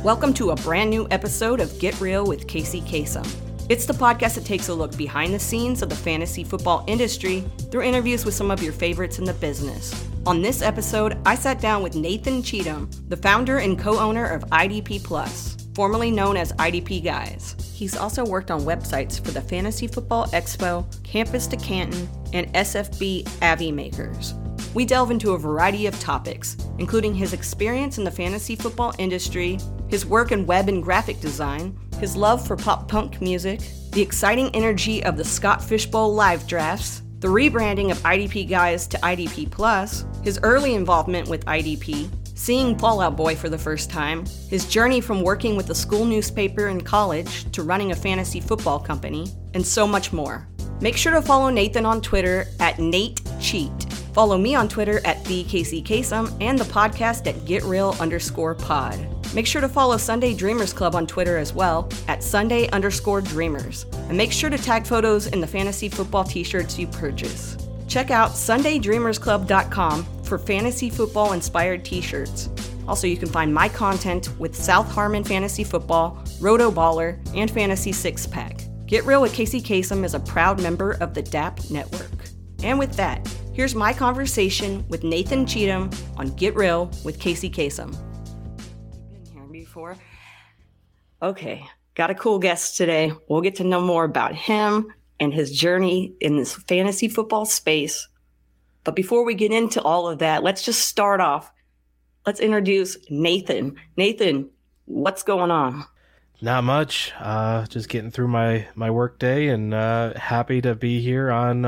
Welcome to a brand new episode of Get Real with Casey Kasem. It's the podcast that takes a look behind the scenes of the fantasy football industry through interviews with some of your favorites in the business. On this episode, I sat down with Nathan Cheatham, the founder and co-owner of IDP Plus, formerly known as IDP Guys. He's also worked on websites for the Fantasy Football Expo, Campus to Canton, and SFB Avi Makers. We delve into a variety of topics, including his experience in the fantasy football industry, his work in web and graphic design, his love for pop punk music, the exciting energy of the Scott Fishbowl live drafts, the rebranding of IDP Guys to IDP Plus, his early involvement with IDP, seeing Fall Out Boy for the first time, his journey from working with the school newspaper in college to running a fantasy football company, and so much more. Make sure to follow Nathan on Twitter at NateCheat. Follow me on Twitter at TheCaseyKasem and the podcast at GetReal_pod. Make sure to follow Sunday Dreamers Club on Twitter as well at Sunday_Dreamers. And make sure to tag photos in the fantasy football t-shirts you purchase. Check out SundayDreamersClub.com for fantasy football inspired t-shirts. Also, you can find my content with South Harmon Fantasy Football, Roto Baller, and Fantasy Six Pack. Get Real with Casey Kasem is a proud member of the DAP Network. And with that, here's my conversation with Nathan Cheatham on Get Real with Casey Kasem. Been here before. Okay, got a cool guest today. We'll get to know more about him and his journey in this fantasy football space. But before we get into all of that, let's just start off. Let's introduce Nathan. Nathan, what's going on? Not much. Just getting through my work day and happy to be here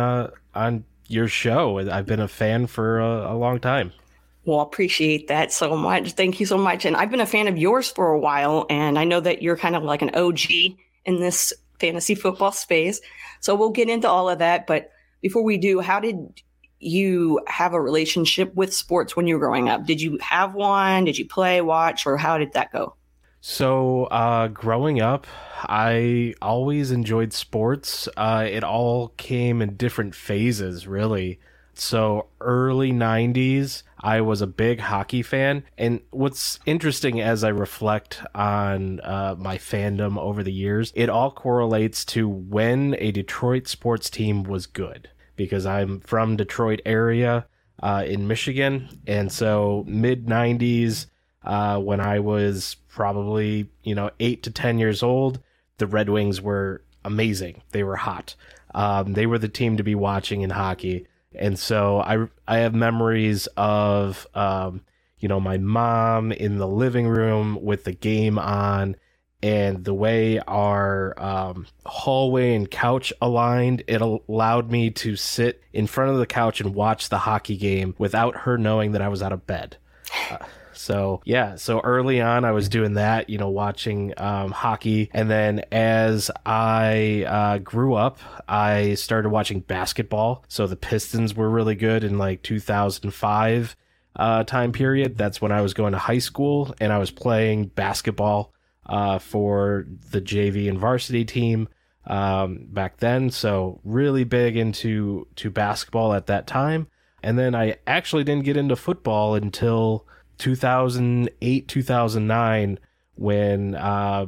on your show. I've been a fan for a long time. Well, appreciate that so much. Thank you so much. And I've been a fan of yours for a while, and I know that you're kind of like an OG in this fantasy football space. So we'll get into all of that. But before we do, how did you have a relationship with sports when you were growing up? Did you have one? Did you play, watch, or how did that go? So growing up, I always enjoyed sports. It all came in different phases, really. So early 90s, I was a big hockey fan. And what's interesting as I reflect on my fandom over the years, it all correlates to when a Detroit sports team was good. Because I'm from Detroit area in Michigan. And so mid 90s, when I was probably, 8 to 10 years old, the Red Wings were amazing. They were hot. They were the team to be watching in hockey. And so I have memories of, my mom in the living room with the game on, and the way our hallway and couch aligned, it allowed me to sit in front of the couch and watch the hockey game without her knowing that I was out of bed. So early on I was doing that, watching hockey. And then as I grew up, I started watching basketball. So the Pistons were really good in like 2005 time period. That's when I was going to high school, and I was playing basketball for the JV and varsity team back then. So really big into basketball at that time. And then I actually didn't get into football until 2008, 2009, when I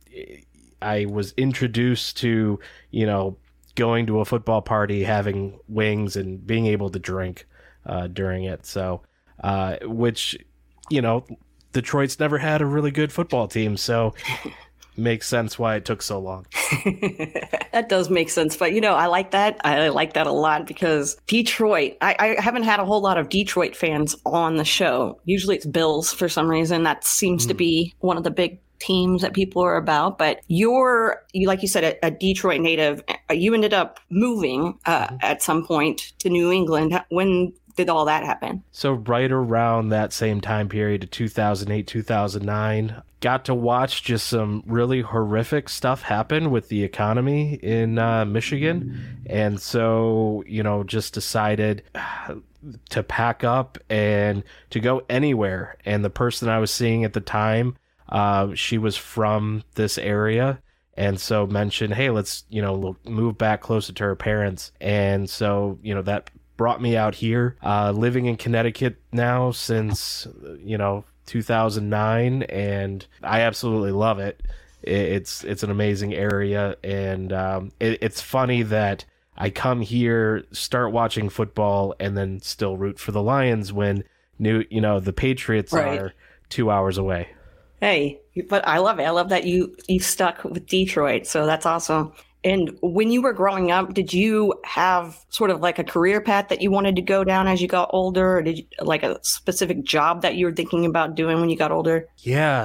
was introduced to, going to a football party, having wings, and being able to drink during it. So, which, Detroit's never had a really good football team, so makes sense why it took so long. That does make sense. But, I like that. I like that a lot because Detroit, I haven't had a whole lot of Detroit fans on the show. Usually it's Bills for some reason. That seems to be one of the big teams that people are about. But like you said, a Detroit native. You ended up moving at some point to New England. When did all that happen? So right around that same time period of 2008, 2009, got to watch just some really horrific stuff happen with the economy in Michigan. And so, just decided to pack up and to go anywhere. And the person I was seeing at the time, she was from this area. And so mentioned, hey, let's, move back closer to her parents. And so, that brought me out here, living in Connecticut now since, 2009, and I absolutely love it. It's an amazing area, and it's funny that I come here, start watching football, and then still root for the Lions when the Patriots are 2 hours away. Hey, but I love it. I love that you stuck with Detroit, so that's awesome. And when you were growing up, did you have sort of like a career path that you wanted to go down as you got older? Or did you like a specific job that you were thinking about doing when you got older? Yeah,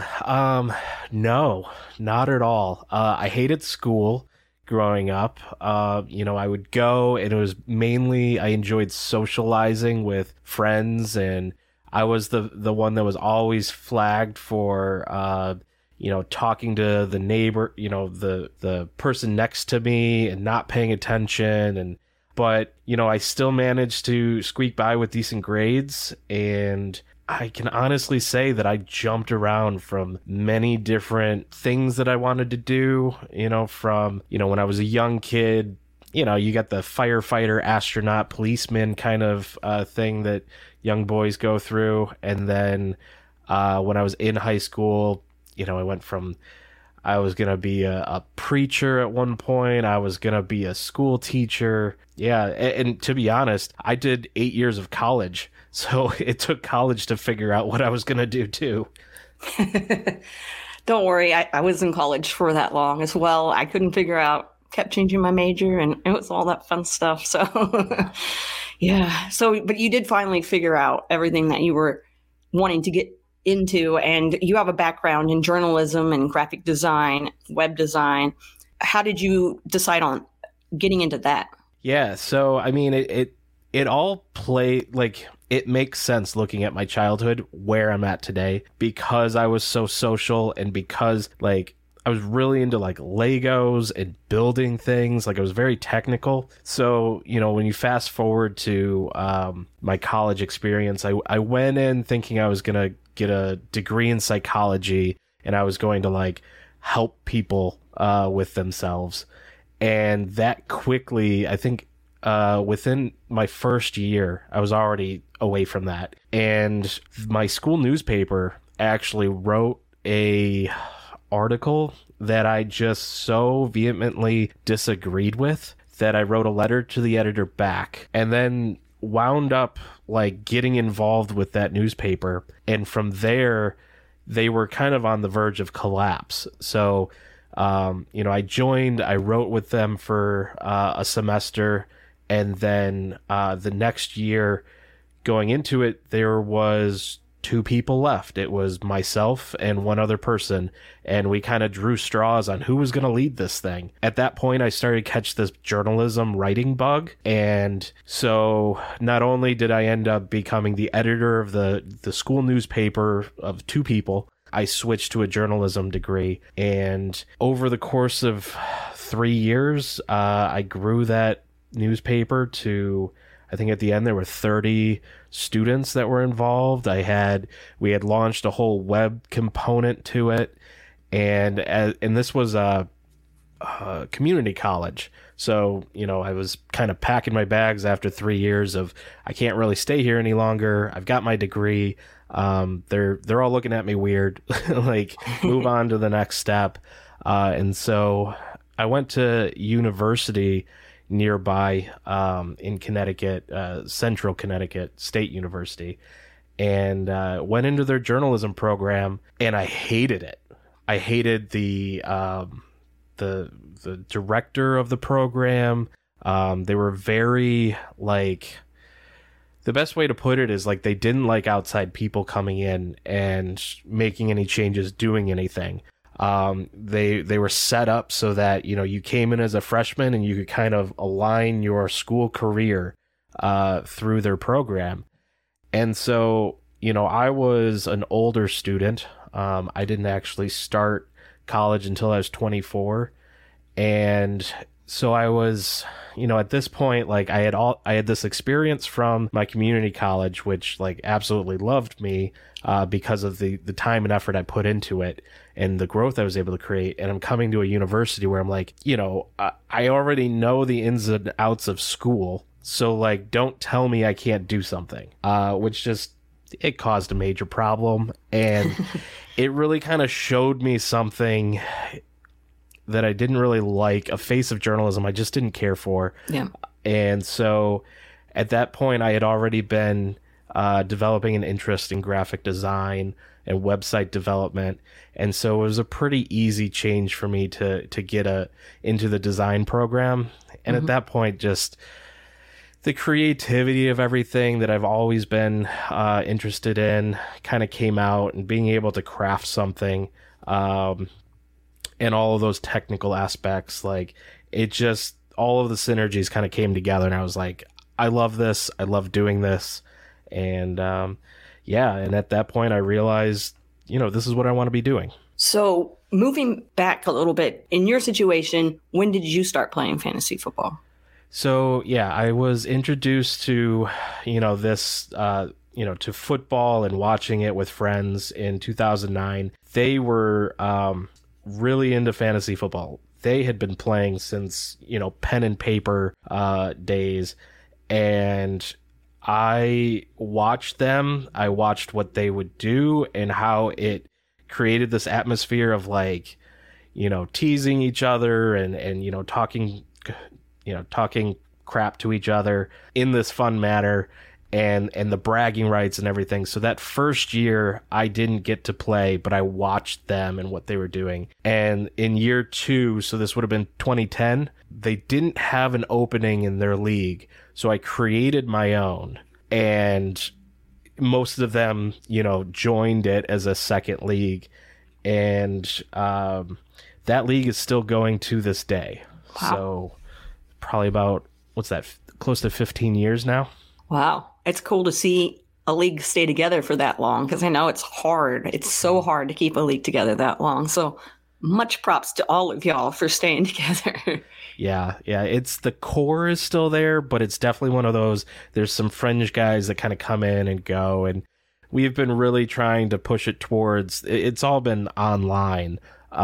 no, not at all. I hated school growing up. I would go, and it was mainly I enjoyed socializing with friends, and I was the one that was always flagged for talking to the neighbor, the person next to me and not paying attention. But I still managed to squeak by with decent grades. And I can honestly say that I jumped around from many different things that I wanted to do, from, when I was a young kid, you got the firefighter, astronaut, policeman kind of thing that young boys go through. And then when I was in high school, I went from, I was going to be a preacher at one point. I was going to be a school teacher. Yeah. And to be honest, I did 8 years of college. So it took college to figure out what I was going to do too. Don't worry. I was in college for that long as well. I couldn't figure out, kept changing my major, and it was all that fun stuff. So yeah. So, but you did finally figure out everything that you were wanting to get into, and you have a background in journalism and graphic design, web design. How did you decide on getting into that? Yeah, so I mean, it all it makes sense looking at my childhood where I'm at today, because I was so social, and because I was really into Legos and building things. I was very technical. So, when you fast forward to my college experience, I went in thinking I was going to get a degree in psychology, and I was going to help people with themselves. And that quickly, I think within my first year, I was already away from that. And my school newspaper actually wrote a article that I just so vehemently disagreed with that I wrote a letter to the editor back, and then wound up getting involved with that newspaper. And from there, they were kind of on the verge of collapse. So, I joined, I wrote with them for a semester, and then the next year going into it, there was 2 people left. It was myself and one other person, and we kind of drew straws on who was going to lead this thing. At that point, I started to catch this journalism writing bug, and so not only did I end up becoming the editor of the school newspaper of 2 people, I switched to a journalism degree, and over the course of 3 years, I grew that newspaper to, I think at the end there were 30 students that were involved. We had launched a whole web component to it, and this was a community college. So, I was kind of packing my bags after 3 years of, I can't really stay here any longer. I've got my degree. They're all looking at me weird, move on to the next step. And so I went to university nearby in Connecticut, Central Connecticut State University, and went into their journalism program, and I hated it. I hated the director of the program. They were very the best way to put it is they didn't like outside people coming in and making any changes, doing anything. They were set up so that, you came in as a freshman and you could kind of align your school career through their program. And so, I was an older student. I didn't actually start college until I was 24. And so I was, at this point, I had this experience from my community college, which absolutely loved me because of the time and effort I put into it and the growth I was able to create. And I'm coming to a university where I'm I already know the ins and outs of school. So don't tell me I can't do something, which just it caused a major problem. And it really kind of showed me something that I didn't really like, a face of journalism I just didn't care for. Yeah. And so at that point, I had already been developing an interest in graphic design and website development. And so it was a pretty easy change for me to get into the design program. And at that point, just the creativity of everything that I've always been interested in kind of came out, and being able to craft something and all of those technical aspects, like it just, all of the synergies kind of came together, and I was like, I love this. I love doing this. And and at that point I realized, this is what I want to be doing. So moving back a little bit, in your situation, when did you start playing fantasy football? So, I was introduced to, this, to football and watching it with friends in 2009. They were really into fantasy football. They had been playing since, pen and paper days. And I watched them. I watched what they would do and how it created this atmosphere of like, teasing each other and talking crap to each other in this fun manner, and the bragging rights and everything. So that first year I didn't get to play, but I watched them and what they were doing. And in year 2, so this would have been 2010, they didn't have an opening in their league. So I created my own, and most of them, joined it as a second league. And that league is still going to this day. Wow. So probably about, close to 15 years now. Wow. It's cool to see a league stay together for that long, because I know it's hard. It's so hard to keep a league together that long. So much props to all of y'all for staying together. Yeah. It's, the core is still there, but it's definitely one of those, there's some fringe guys that kind of come in and go, and we've been really trying to push it towards, it's all been online,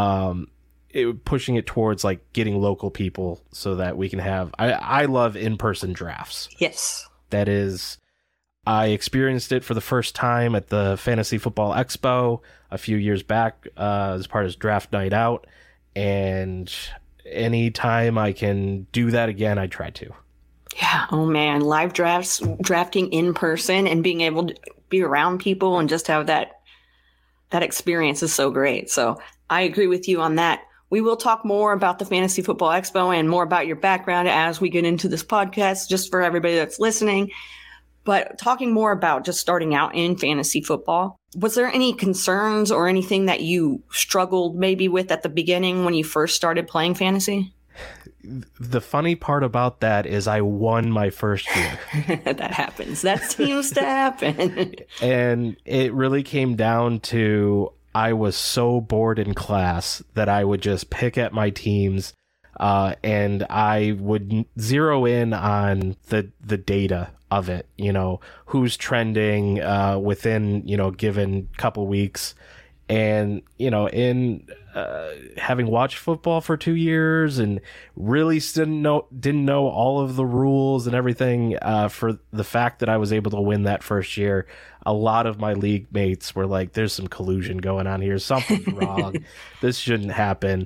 pushing it towards like getting local people so that we can have, I love in-person drafts. Yes. That is, I experienced it for the first time at the Fantasy Football Expo a few years back as part of Draft Night Out. And anytime I can do that again, I try to. Yeah. Oh, man. Live drafts, drafting in person and being able to be around people and just have that experience is so great. So I agree with you on that. We will talk more about the Fantasy Football Expo and more about your background as we get into this podcast, just for everybody that's listening. But talking more about just starting out in fantasy football, was there any concerns or anything that you struggled maybe with at the beginning when you first started playing fantasy? The funny part about that is I won my first year. That happens. That seems to happen. And it really came down to, I was so bored in class that I would just pick at my teams, and I would zero in on the data of it, who's trending within, given couple weeks. And, in having watched football for 2 years and really didn't know all of the rules and everything, for the fact that I was able to win that first year, a lot of my league mates were like, there's some collusion going on here. Something's wrong. This shouldn't happen.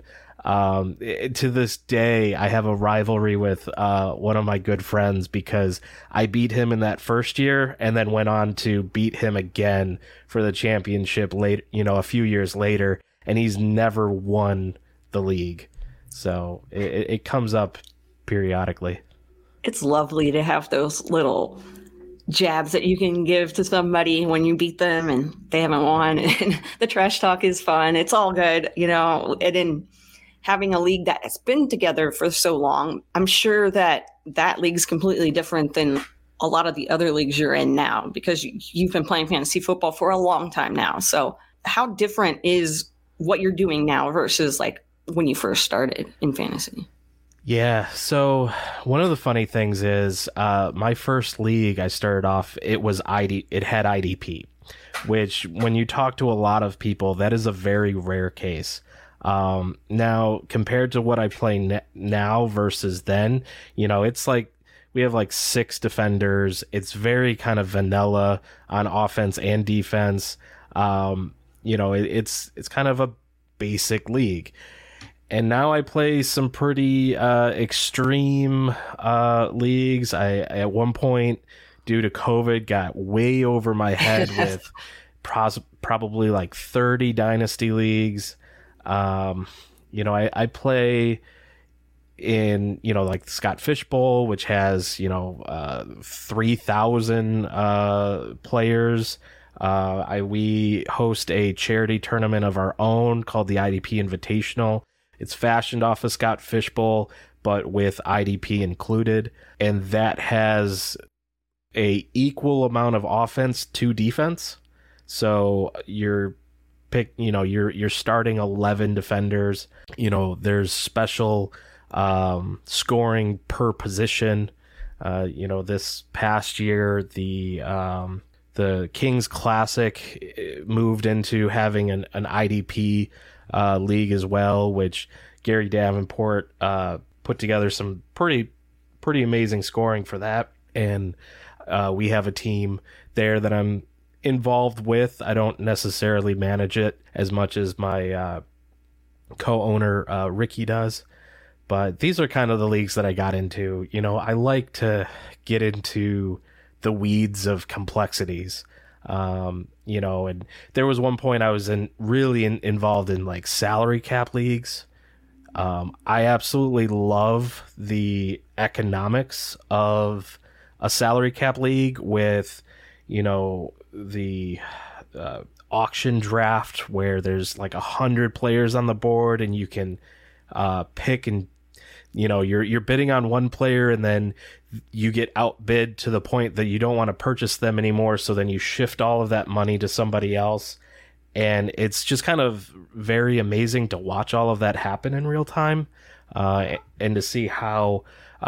To this day, I have a rivalry with one of my good friends because I beat him in that first year and then went on to beat him again for the championship late, a few years later, and he's never won the league. So it comes up periodically. It's lovely to have those little jabs that you can give to somebody when you beat them and they haven't won. And the trash talk is fun. It's all good, and in having a league that has been together for so long, I'm sure that league's completely different than a lot of the other leagues you're in now, because you've been playing fantasy football for a long time now. So how different is what you're doing now versus like when you first started in fantasy? Yeah. So one of the funny things is my first league I started off, it had IDP, which when you talk to a lot of people, that is a very rare case. Now, compared to what I play now versus then, it's like we have like 6 defenders. It's very kind of vanilla on offense and defense. It's kind of a basic league. And now I play some pretty extreme leagues. I at one point, due to COVID, got way over my head with probably like 30 dynasty leagues. I play in, like the Scott Fish Bowl, which has, 3,000 players. We host a charity tournament of our own called the IDP Invitational. It's fashioned off of Scott Fish Bowl, but with IDP included. And that has a equal amount of offense to defense. So you're starting 11 defenders. There's special scoring per position. This past year, the Kings Classic moved into having an IDP league as well, which Gary Davenport put together some pretty amazing scoring for that. And we have a team there that I'm involved with. I don't necessarily manage it as much as my co-owner Ricky does, but these are kind of the leagues that I got into. I like to get into the weeds of complexities. And there was one point I was involved in like salary cap leagues. I absolutely love the economics of a salary cap league with, the auction draft where there's like 100 players on the board and you can pick, and you're bidding on one player and then you get outbid to the point that you don't want to purchase them anymore. So then you shift all of that money to somebody else. And it's just kind of very amazing to watch all of that happen in real time, and to see how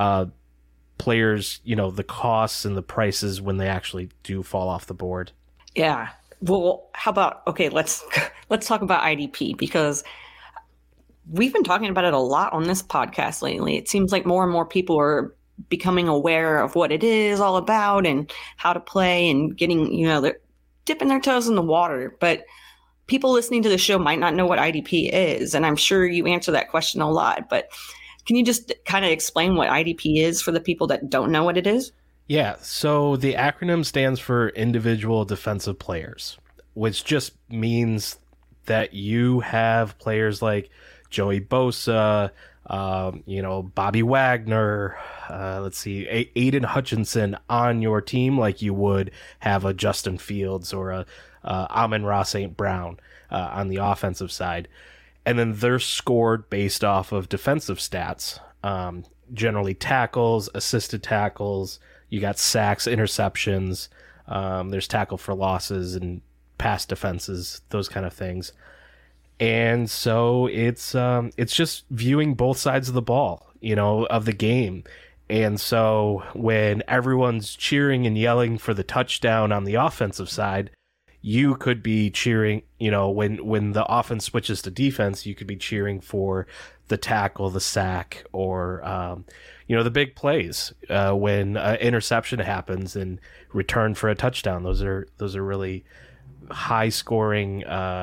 players, the costs and the prices when they actually do fall off the board. Yeah. Well, how about, let's talk about IDP, because we've been talking about it a lot on this podcast lately. It seems like more and more people are becoming aware of what it is all about and how to play and getting, they're dipping their toes in the water. But people listening to the show might not know what IDP is. And I'm sure you answer that question a lot, but can you just kind of explain what IDP is for the people that don't know what it is? Yeah, so the acronym stands for Individual Defensive Players, which just means that you have players like Joey Bosa, Bobby Wagner, Aiden Hutchinson on your team, like you would have a Justin Fields or a Amon-Ra St. Brown on the offensive side. And then they're scored based off of defensive stats, generally tackles, assisted tackles. You got sacks, interceptions. There's tackle for losses and pass defenses, those kind of things. And so it's just viewing both sides of the ball, of the game. And so when everyone's cheering and yelling for the touchdown on the offensive side, you could be cheering, when the offense switches to defense, you could be cheering for the tackle, the sack, or, the big plays when an interception happens in return for a touchdown. Those are really high scoring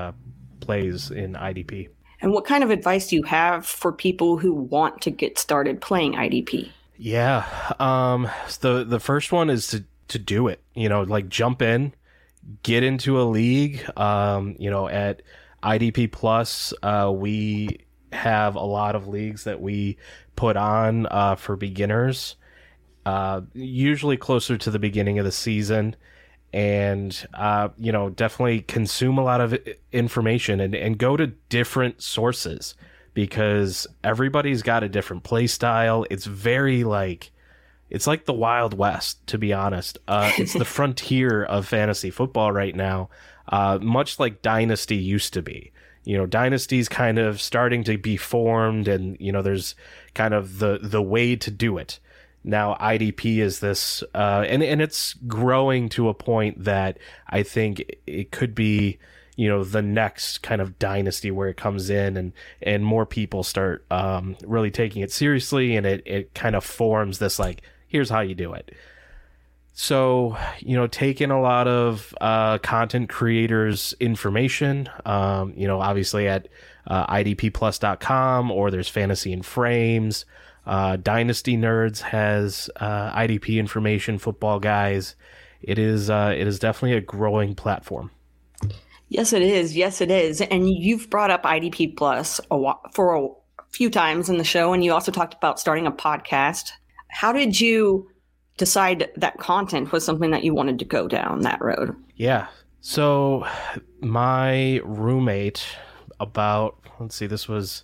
plays in IDP. And what kind of advice do you have for people who want to get started playing IDP? Yeah. The first one is to do it, jump in, get into a league. At IDP Plus, we have a lot of leagues that we put on for beginners, usually closer to the beginning of the season. And, definitely consume a lot of information and go to different sources, because everybody's got a different play style. It's very it's like the Wild West, to be honest. It's the frontier of fantasy football right now, much like Dynasty used to be. Dynasty's kind of starting to be formed, and, there's kind of the way to do it. Now IDP is this, and it's growing to a point that I think it could be, the next kind of dynasty where it comes in and more people start really taking it seriously, and it kind of forms this here's how you do it. So, taking a lot of content creators' information, obviously at idpplus.com, or there's Fantasy and Frames. Dynasty Nerds has IDP information, Football Guys. It is definitely a growing platform. Yes, it is. Yes, it is. And you've brought up IDP Plus for a few times in the show, and you also talked about starting a podcast. How did you decide that content was something that you wanted to go down that road? Yeah. So my roommate this was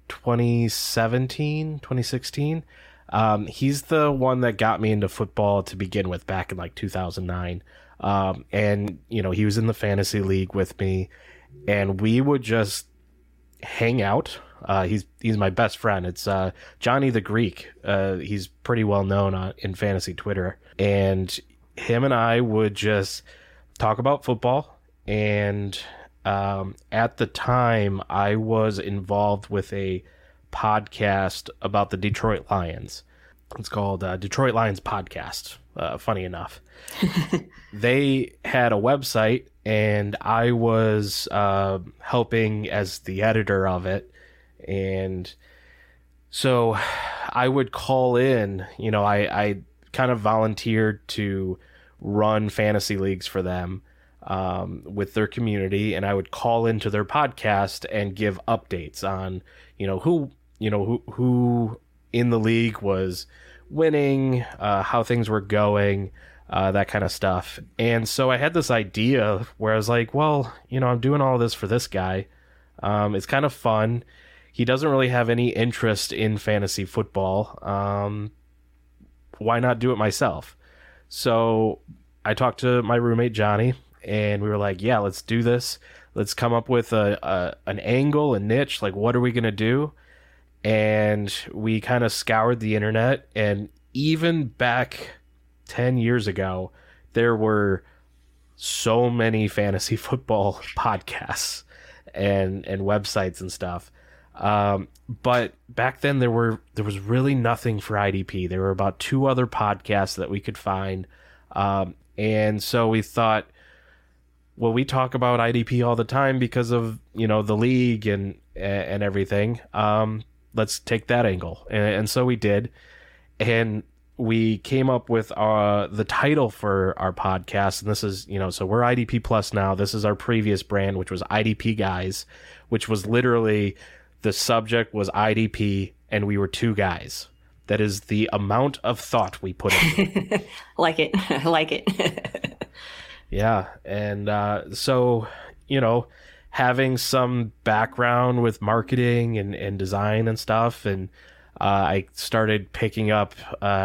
2016. He's the one that got me into football to begin with back in like 2009. And he was in the fantasy league with me, and we would just hang out. He's my best friend. It's Johnny the Greek. He's pretty well known in fantasy Twitter, and him and I would just talk about football. And at the time, I was involved with a podcast about the Detroit Lions. It's called Detroit Lions Podcast. Funny enough, they had a website, and I was helping as the editor of it. And so I would call in, I kind of volunteered to run fantasy leagues for them with their community. And I would call into their podcast and give updates on, who in the league was winning, how things were going, that kind of stuff. And so I had this idea where I was like, well, I'm doing all this for this guy. It's kind of fun. He doesn't really have any interest in fantasy football. Why not do it myself? So I talked to my roommate, Johnny, and we were like, yeah, let's do this. Let's come up with an angle, a niche. Like, what are we going to do? And we kind of scoured the internet. And even back 10 years ago, there were so many fantasy football podcasts and websites and stuff. But back then there was really nothing for IDP. There were about 2 other podcasts that we could find. And so we thought, well, we talk about IDP all the time because of, the league and everything. Let's take that angle. And so we did. And we came up with the title for our podcast. And this is, so we're IDP Plus now. This is our previous brand, which was IDP Guys, which was literally, the subject was IDP, and we were 2 guys. That is the amount of thought we put into it. Like it. Yeah. And so, having some background with marketing and design and stuff, and I started picking up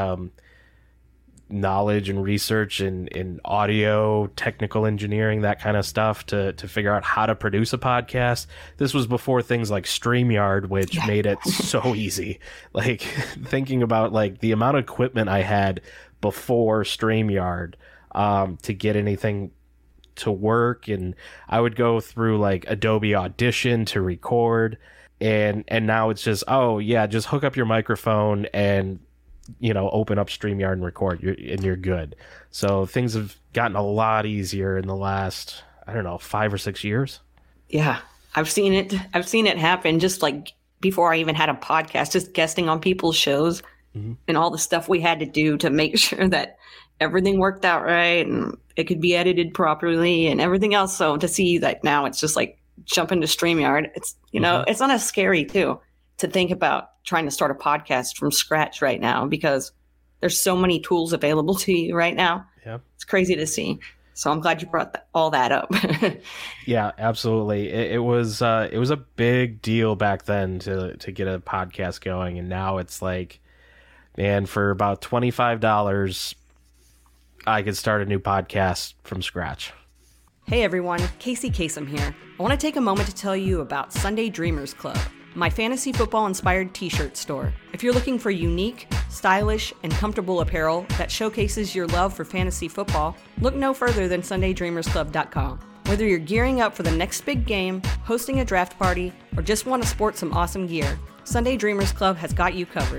knowledge and research in audio, technical engineering, that kind of stuff to figure out how to produce a podcast. This was before things like StreamYard, which made it so easy. Like, thinking about like the amount of equipment I had before StreamYard to get anything to work, and I would go through like Adobe Audition to record, and now it's just, just hook up your microphone and open up StreamYard and record, you're good. So things have gotten a lot easier in the last, 5 or 6 years. Yeah, I've seen it happen just like before I even had a podcast, just guesting on people's shows, and all the stuff we had to do to make sure that everything worked out right and it could be edited properly and everything else. So to see that now it's just like jump into StreamYard, it's, it's not as scary too, to think about trying to start a podcast from scratch right now, because there's so many tools available to you right now. Yeah. It's crazy to see. So I'm glad you brought all that up. Yeah, absolutely. It was a big deal back then to get a podcast going. And now it's like, man, for about $25, I could start a new podcast from scratch. Hey everyone, Casey Kasem here. I want to take a moment to tell you about Sunday Dreamers Club, my fantasy football inspired t-shirt store. If you're looking for unique, stylish, and comfortable apparel that showcases your love for fantasy football, look no further than SundayDreamersClub.com. Whether you're gearing up for the next big game, hosting a draft party, or just want to sport some awesome gear, Sunday Dreamers Club has got you covered.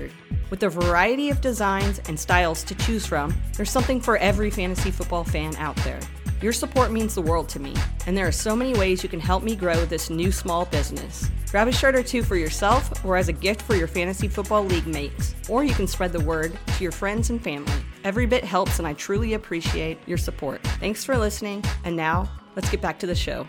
With a variety of designs and styles to choose from, there's something for every fantasy football fan out there. Your support means the world to me, and there are so many ways you can help me grow this new small business. Grab a shirt or two for yourself or as a gift for your fantasy football league mates, or you can spread the word to your friends and family. Every bit helps, and I truly appreciate your support. Thanks for listening, and now let's get back to the show.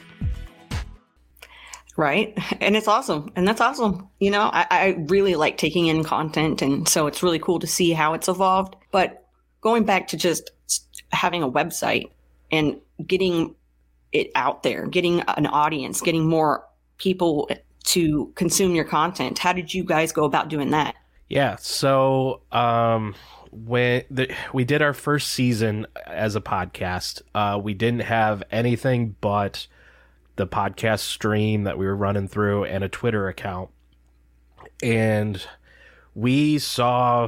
Right. And it's awesome. And that's awesome. You know, I really like taking in content. And so it's really cool to see how it's evolved. But going back to just having a website and getting it out there, getting an audience, getting more people to consume your content. How did you guys go about doing that? Yeah. So when we did our first season as a podcast, we didn't have anything but the podcast stream that we were running through and a Twitter account. And we saw,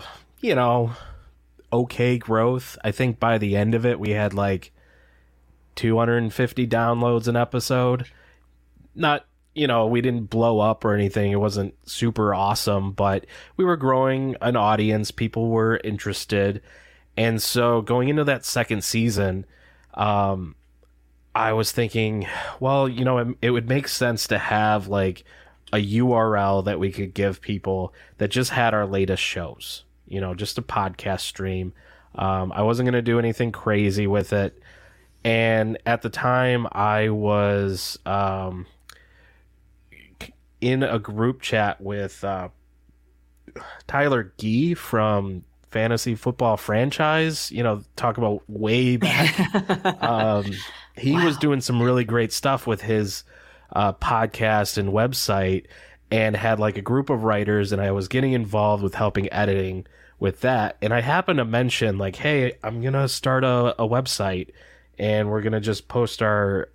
okay growth. I think by the end of it, we had like 250 downloads an episode. Not, we didn't blow up or anything. It wasn't super awesome, but we were growing an audience. People were interested. And so going into that second season, I was thinking, well, it would make sense to have like a URL that we could give people that just had our latest shows, just a podcast stream. I wasn't going to do anything crazy with it. And at the time I was in a group chat with Tyler Gee from Fantasy Football Franchise, talk about way back. He was doing some really great stuff with his podcast and website, and had like a group of writers, and I was getting involved with helping editing with that. And I happened to mention like, hey, I'm going to start a website, and we're going to just post our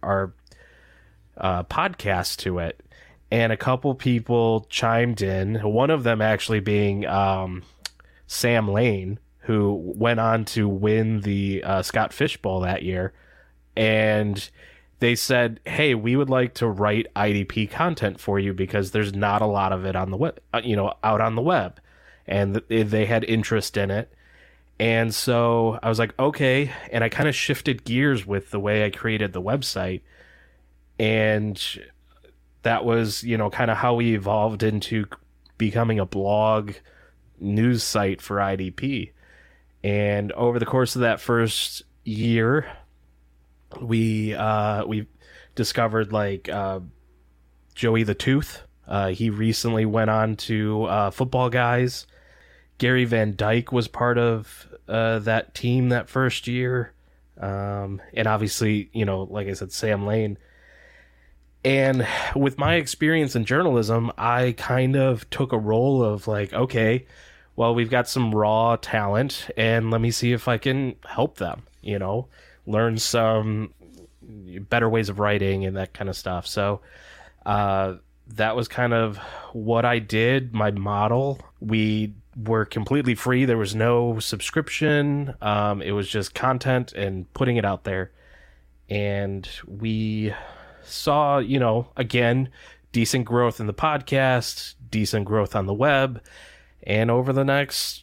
podcast to it. And a couple people chimed in, one of them actually being Sam Lane, who went on to win the Scott Fish Bowl that year. And they said, hey, we would like to write IDP content for you because there's not a lot of it on the web, out on the web. And they had interest in it. And so I was like, okay. And I kind of shifted gears with the way I created the website. And that was, kind of how we evolved into becoming a blog news site for IDP. And over the course of that first year, we discovered like Joey the Tooth. He recently went on to Football Guys. Gary Van Dyke was part of that team that first year. And obviously, like I said, Sam Lane. And with my experience in journalism, I kind of took a role of like, okay, well, we've got some raw talent, and let me see if I can help them, learn some better ways of writing and that kind of stuff. So that was kind of what I did, my model. We were completely free. There was no subscription. It was just content and putting it out there. And we saw, again, decent growth in the podcast, decent growth on the web. And over the next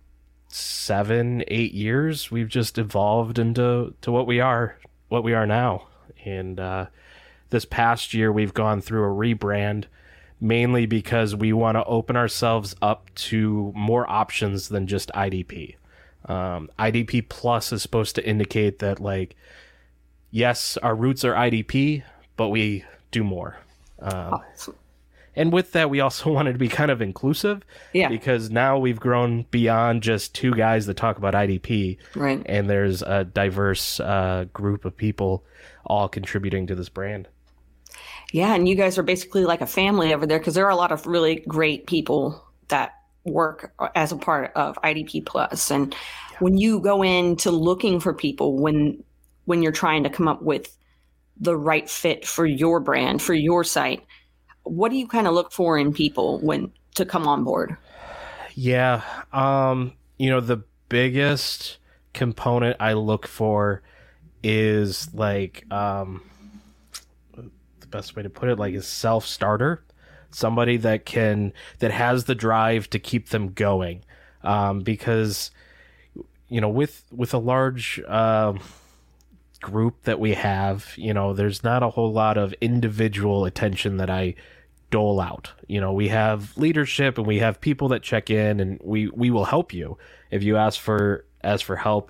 7-8 years, we've just evolved into what we are now. And this past year, we've gone through a rebrand, mainly because we want to open ourselves up to more options than just IDP. IDP Plus is supposed to indicate that, like, yes, our roots are IDP, but we do more. Awesome. And with that, we also wanted to be kind of inclusive, because now we've grown beyond just two guys that talk about IDP, right? And there's a diverse group of people all contributing to this brand. Yeah, and you guys are basically like a family over there, because there are a lot of really great people that work as a part of IDP Plus. And when you go into looking for people, when you're trying to come up with the right fit for your brand, for your site, what do you kind of look for in people to come on board? Yeah. The biggest component I look for is like, the best way to put it, like, is self-starter. somebody that has the drive to keep them going. Because, with a large group that we have, there's not a whole lot of individual attention that I dole out. We have leadership and we have people that check in, and we will help you if you ask for help.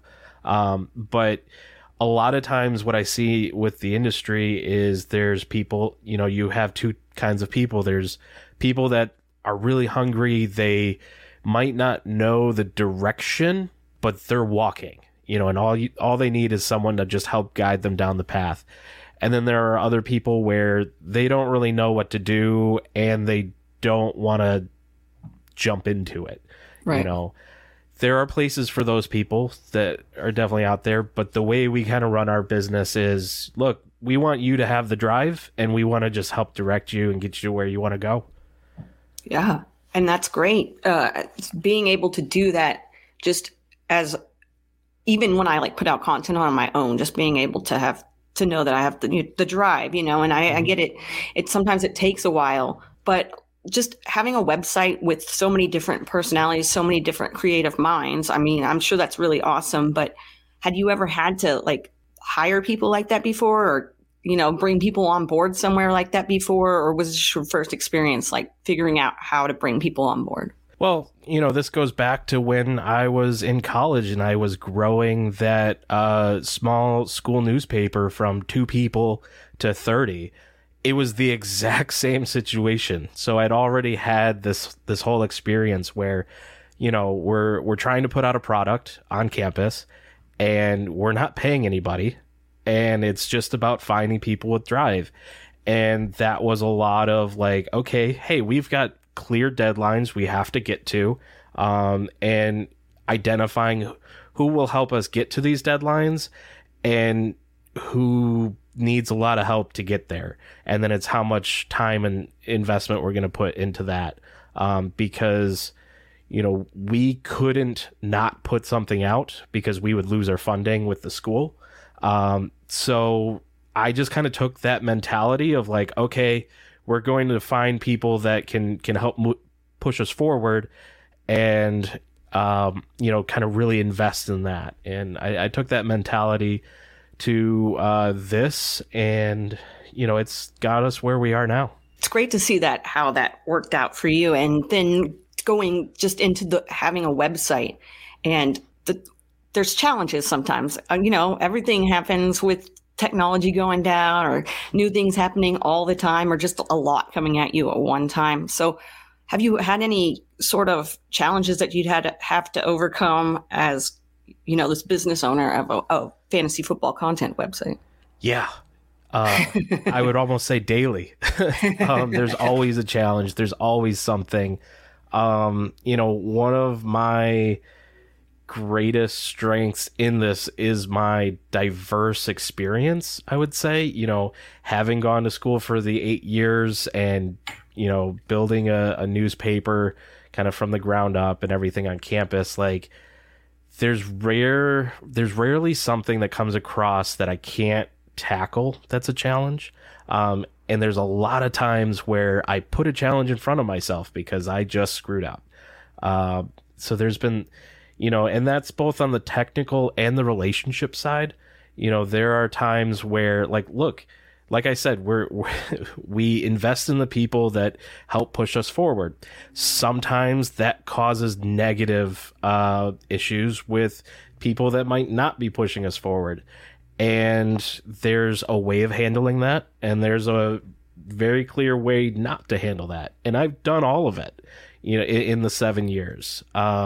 But a lot of times what I see with the industry is there's people, you have two kinds of people. There's people that are really hungry. They might not know the direction, but they're walking, and all they need is someone to just help guide them down the path. And then there are other people where they don't really know what to do and they don't want to jump into it. Right. There are places for those people that are definitely out there, but the way we kind of run our business is, look, we want you to have the drive and we want to just help direct you and get you to where you want to go. Yeah. And that's great. Being able to do that, just as even when I put out content on my own, just being able to know that I have the drive, and I get it. Sometimes it takes a while, but just having a website with so many different personalities, so many different creative minds. I mean, I'm sure that's really awesome, but had you ever had to hire people like that before, or, bring people on board somewhere like that before, or was this your first experience, figuring out how to bring people on board? Well, this goes back to when I was in college and I was growing that small school newspaper from 2 people to 30. It was the exact same situation. So I'd already had this whole experience where, we're trying to put out a product on campus and we're not paying anybody. And it's just about finding people with drive. And that was a lot of okay, hey, we've got clear deadlines we have to get to, and identifying who will help us get to these deadlines and who needs a lot of help to get there. And then it's how much time and investment we're going to put into that, because we couldn't not put something out because we would lose our funding with the school. So I just kind of took that mentality of okay, we're going to find people that can help push us forward and, kind of really invest in that. And I took that mentality to this, and, it's got us where we are now. It's great to see how that worked out for you. And then going just into having a website, and there's challenges sometimes. Everything happens with technology going down, or new things happening all the time, or just a lot coming at you at one time. So have you had any sort of challenges that you'd have to overcome as, this business owner of a fantasy football content website? Yeah. I would almost say daily. There's always a challenge. There's always something. One of my greatest strengths in this is my diverse experience, I would say. Having gone to school for the 8 years and, building a newspaper kind of from the ground up and everything on campus, there's rarely something that comes across that I can't tackle that's a challenge. And there's a lot of times where I put a challenge in front of myself because I just screwed up. So there's been, and that's both on the technical and the relationship side. There are times where look, like I said, we invest in the people that help push us forward. Sometimes that causes negative issues with people that might not be pushing us forward. And there's a way of handling that, and there's a very clear way not to handle that. And I've done all of it, in the 7 years.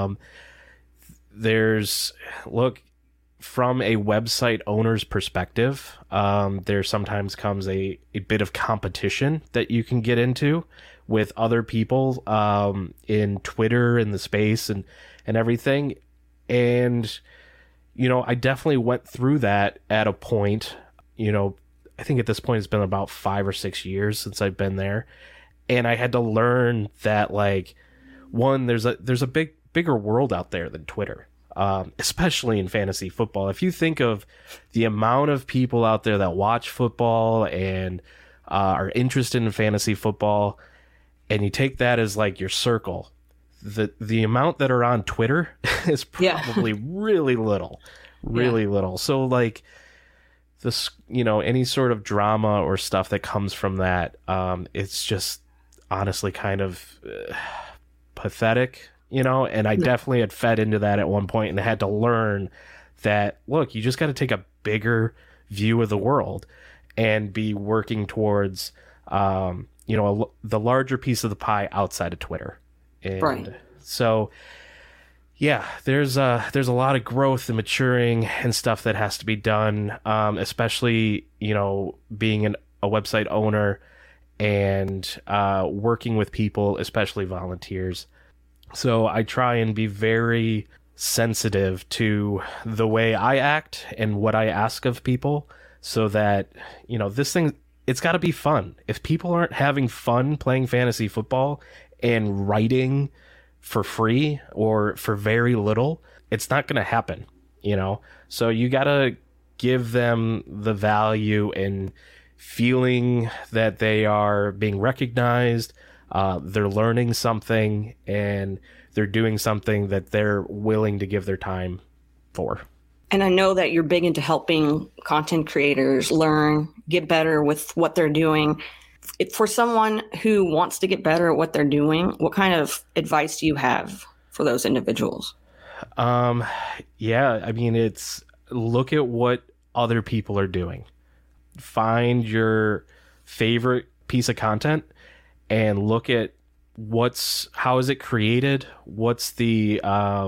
Look, from a website owner's perspective, there sometimes comes a bit of competition that you can get into with other people in Twitter and the space and everything. And, I definitely went through that at a point. I think at this point it's been about 5 or 6 years since I've been there. And I had to learn that, one, there's a bigger world out there than Twitter. Especially in fantasy football. If you think of the amount of people out there that watch football and are interested in fantasy football, and you take that as like your circle, the amount that are on Twitter is probably really little. So like this, any sort of drama or stuff that comes from that, it's just honestly kind of pathetic, and I definitely had fed into that at one point and had to learn that, look, you just got to take a bigger view of the world and be working towards, the larger piece of the pie outside of Twitter. And so, yeah, there's a lot of growth and maturing and stuff that has to be done, especially, being a website owner and working with people, especially volunteers. So I try and be very sensitive to the way I act and what I ask of people so that, this thing, it's got to be fun. If people aren't having fun playing fantasy football and writing for free or for very little, it's not going to happen, So you got to give them the value and feeling that they are being recognized, they're learning something, and they're doing something that they're willing to give their time for. And I know that you're big into helping content creators learn, get better with what they're doing. For someone who wants to get better at what they're doing, what kind of advice do you have for those individuals? It's look at what other people are doing. Find your favorite piece of content and look at how is it created? What's the,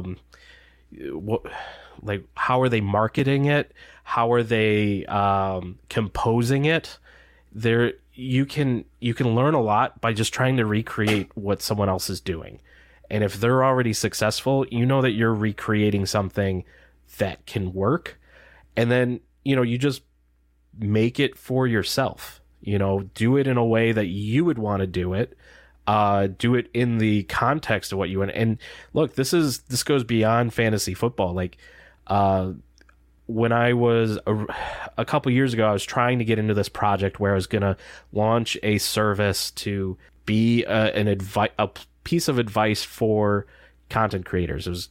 how are they marketing it? How are they composing it? You can learn a lot by just trying to recreate what someone else is doing. And if they're already successful, that you're recreating something that can work. And then, you just make it for yourself. Do it in a way that you would want to do it. Do it in the context of what you want. And look, this goes beyond fantasy football. Like, when I was a couple years ago, I was trying to get into this project where I was going to launch a service to be a piece of advice for content creators. It was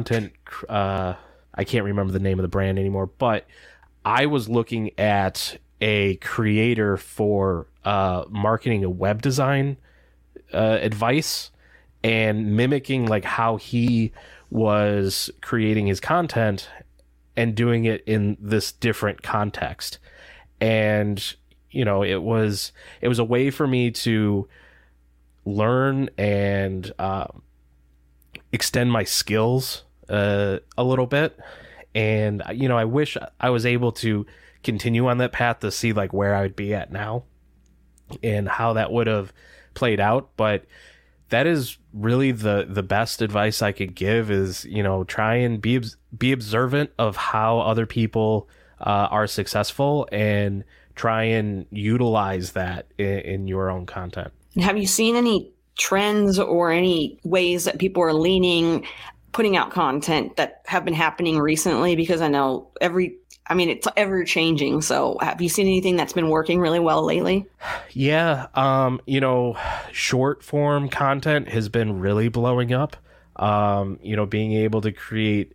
I can't remember the name of the brand anymore, but I was looking at a creator for marketing a web design advice and mimicking like how he was creating his content and doing it in this different context. And, it was a way for me to learn and extend my skills a little bit. And, I wish I was able to continue on that path to see like where I would be at now and how that would have played out. But that is really the best advice I could give is, try and be observant of how other people are successful and try and utilize that in your own content. Have you seen any trends or any ways that people are putting out content that have been happening recently? Because I know it's ever changing. So have you seen anything that's been working really well lately? Yeah. Short form content has been really blowing up. Being able to create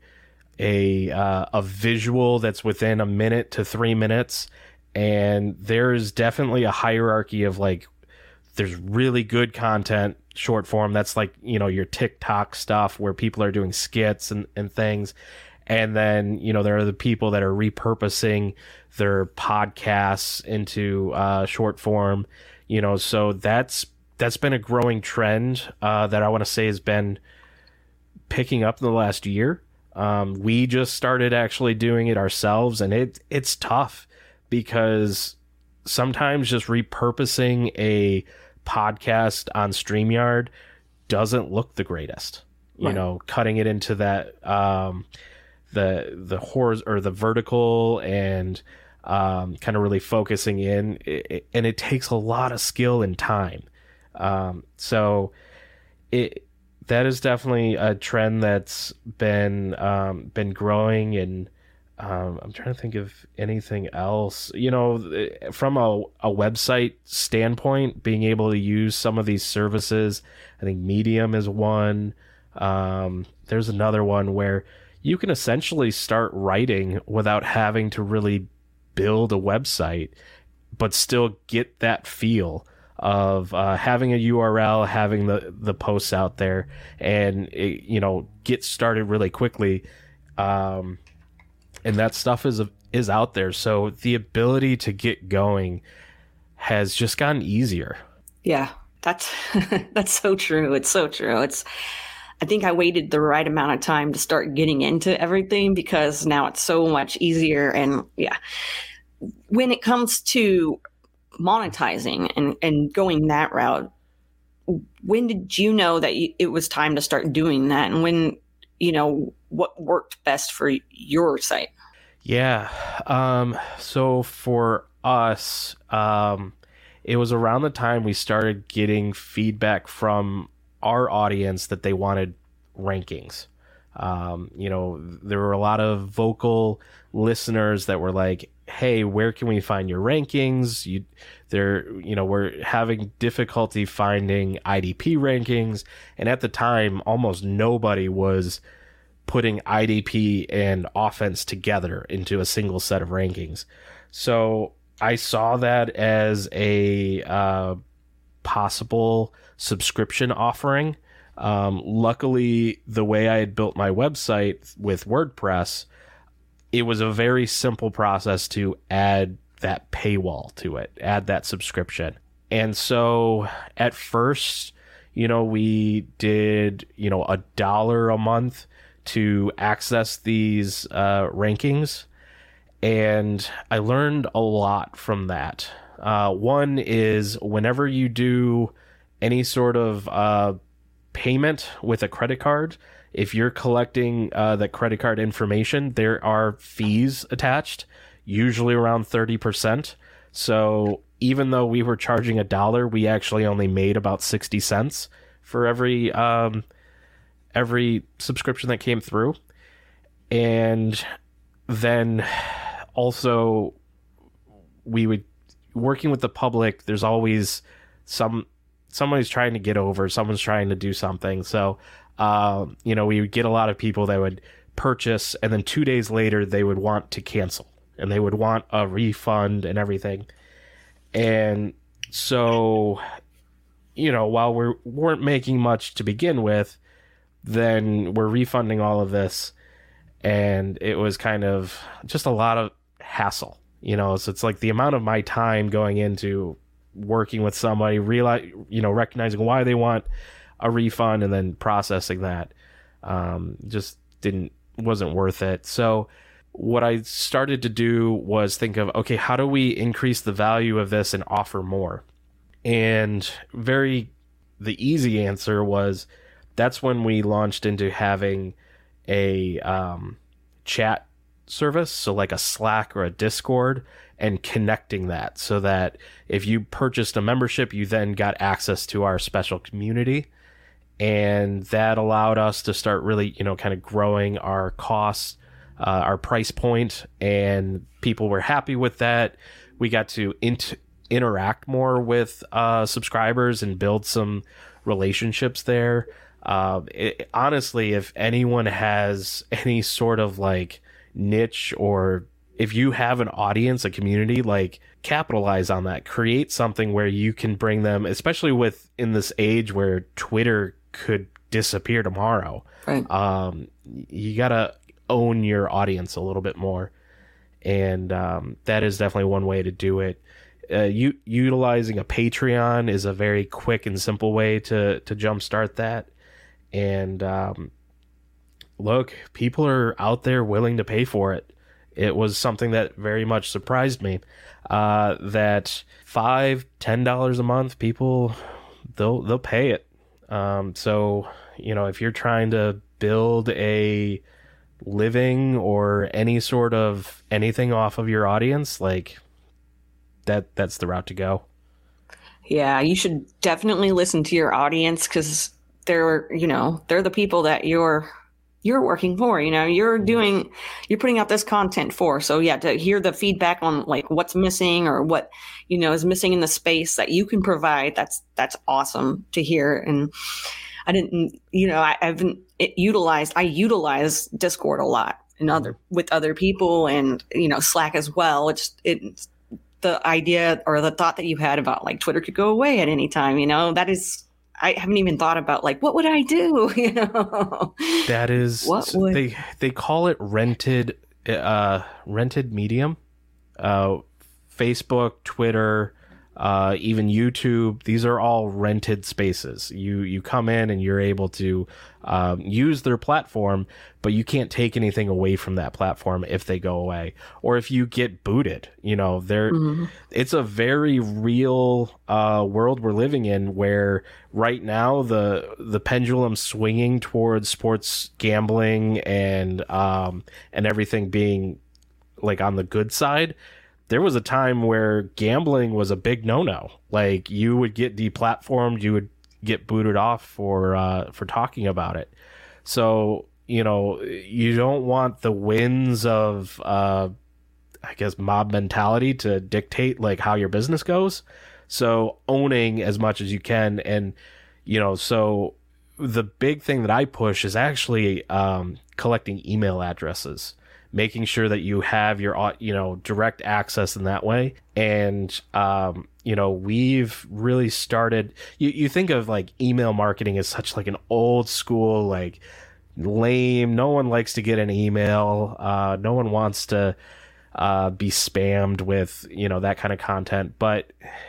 a visual that's within a minute to 3 minutes. And there's definitely a hierarchy of like, there's really good content, short form. That's like, your TikTok stuff where people are doing skits and things. And then, there are the people that are repurposing their podcasts into short form, so that's been a growing trend that I want to say has been picking up in the last year. We just started actually doing it ourselves, and it's tough because sometimes just repurposing a podcast on StreamYard doesn't look the greatest. Right. Cutting it into that the horizontal or the vertical and kind of really focusing in, and it takes a lot of skill and time. So that is definitely a trend that's been growing, and I'm trying to think of anything else. From a website standpoint, being able to use some of these services, I think Medium is one. There's another one where you can essentially start writing without having to really build a website, but still get that feel of having a URL, having the posts out there, and get started really quickly. And that stuff is out there. So the ability to get going has just gotten easier. Yeah, that's that's so true. It's so true. I think I waited the right amount of time to start getting into everything because now it's so much easier. And yeah, when it comes to monetizing and going that route, when did you know that it was time to start doing that? And when, what worked best for your site? Yeah. So for us, it was around the time we started getting feedback from our audience that they wanted rankings. There were a lot of vocal listeners that were like, hey, where can we find your rankings? We're having difficulty finding IDP rankings. And at the time, almost nobody was putting IDP and offense together into a single set of rankings. So I saw that as a possible subscription offering. Luckily, the way I had built my website with WordPress, it was a very simple process to add that paywall to it, add that subscription. And so at first, we did, $1 a month to access these rankings. And I learned a lot from that. One is whenever you do any sort of payment with a credit card, if you're collecting the credit card information, there are fees attached, usually around 30%. So even though we were charging $1, we actually only made about 60 cents for every subscription that came through. And then also working with the public, there's always somebody's trying to get over, someone's trying to do something. So, we would get a lot of people that would purchase, and then 2 days later they would want to cancel, and they would want a refund and everything. And so, while we weren't making much to begin with, then we're refunding all of this, and it was kind of just a lot of hassle. So it's like the amount of my time going into working with somebody, recognizing why they want a refund and then processing that, just wasn't worth it. So what I started to do was think of, okay, how do we increase the value of this and offer more? And the easy answer was, that's when we launched into having a chat service, so like a Slack or a Discord, and connecting that so that if you purchased a membership, you then got access to our special community. And that allowed us to start really, kind of growing our costs, our price point, and people were happy with that. We got to interact more with subscribers and build some relationships there. Honestly, if anyone has any sort of like niche, or if you have an audience, a community, like capitalize on that, create something where you can bring them, especially in this age where Twitter could disappear tomorrow. Right. You gotta own your audience a little bit more, and that is definitely one way to do it. Utilizing a Patreon is a very quick and simple way to jumpstart that. And look, people are out there willing to pay for it. It was something that very much surprised me, that $5-10 a month, people they'll pay it. So if you're trying to build a living or any sort of anything off of your audience, like that's the route to go. Yeah, you should definitely listen to your audience, because they're the people that you're you're working for, you're putting out this content for. So yeah, to hear the feedback on like what's missing or what, is missing in the space that you can provide, that's awesome to hear. And I didn't, I utilize Discord a lot and with other people and, Slack as well. It's the idea or the thought that you had about like Twitter could go away at any time, that is, I haven't even thought about like, what would I do? That is, they call it rented medium. Facebook, Twitter, even YouTube. These are all rented spaces. You come in and you're able to use their platform, but you can't take anything away from that platform if they go away or if you get booted. It's a very real world we're living in where right now the pendulum's swinging towards sports gambling and everything being like on the good side. There was a time where gambling was a big no-no. Like you would get deplatformed, you would get booted off for talking about it. So, you don't want the winds of, I guess, mob mentality to dictate like how your business goes. So owning as much as you can. And, so the big thing that I push is actually collecting email addresses, making sure that you have your, direct access in that way. And, we've really started, you think of like email marketing as such like an old school, like lame, no one likes to get an email. No one wants to be spammed with, that kind of content. But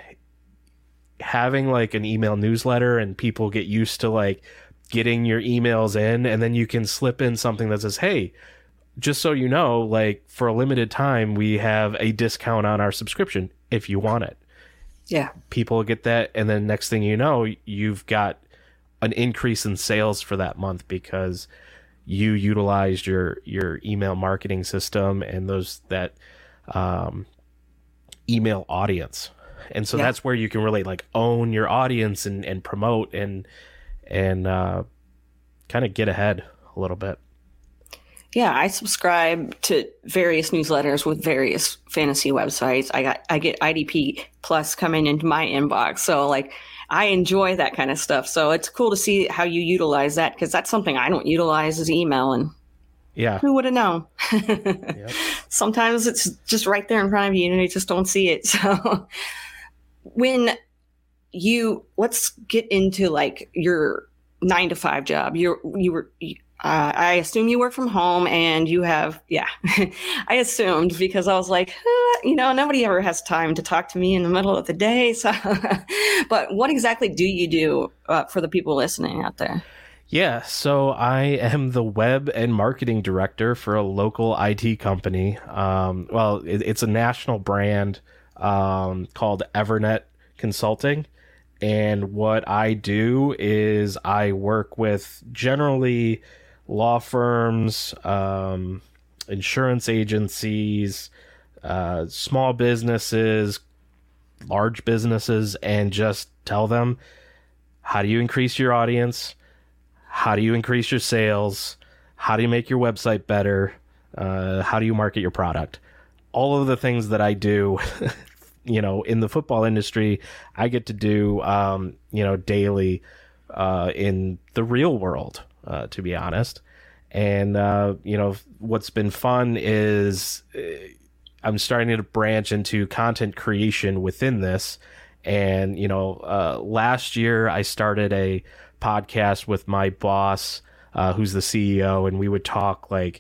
having like an email newsletter and people get used to like getting your emails in, and then you can slip in something that says, hey, just so you know, like for a limited time, we have a discount on our subscription if you want it. Yeah. People get that. And then next thing you know, you've got an increase in sales for that month because you utilized your email marketing system and that email audience. And so that's where you can really like own your audience and promote and kind of get ahead a little bit. Yeah, I subscribe to various newsletters with various fantasy websites. I get IDP Plus coming into my inbox. So like I enjoy that kind of stuff. So it's cool to see how you utilize that because that's something I don't utilize is email. And who would have known? Yep. Sometimes it's just right there in front of you and you just don't see it. So let's get into like your 9-to-5 job. I assume you work from home and you have, I assumed because I was like, nobody ever has time to talk to me in the middle of the day. So, but what exactly do you do for the people listening out there? Yeah, so I am the web and marketing director for a local IT company. It's a national brand called Evernet Consulting. And what I do is I work with generally law firms, insurance agencies, small businesses, large businesses, and just tell them, how do you increase your audience? How do you increase your sales? How do you make your website better? How do you market your product? All of the things that I do, in the football industry, I get to do, daily in the real world. To be honest. And, what's been fun is I'm starting to branch into content creation within this. And, last year I started a podcast with my boss, who's the CEO, and we would talk like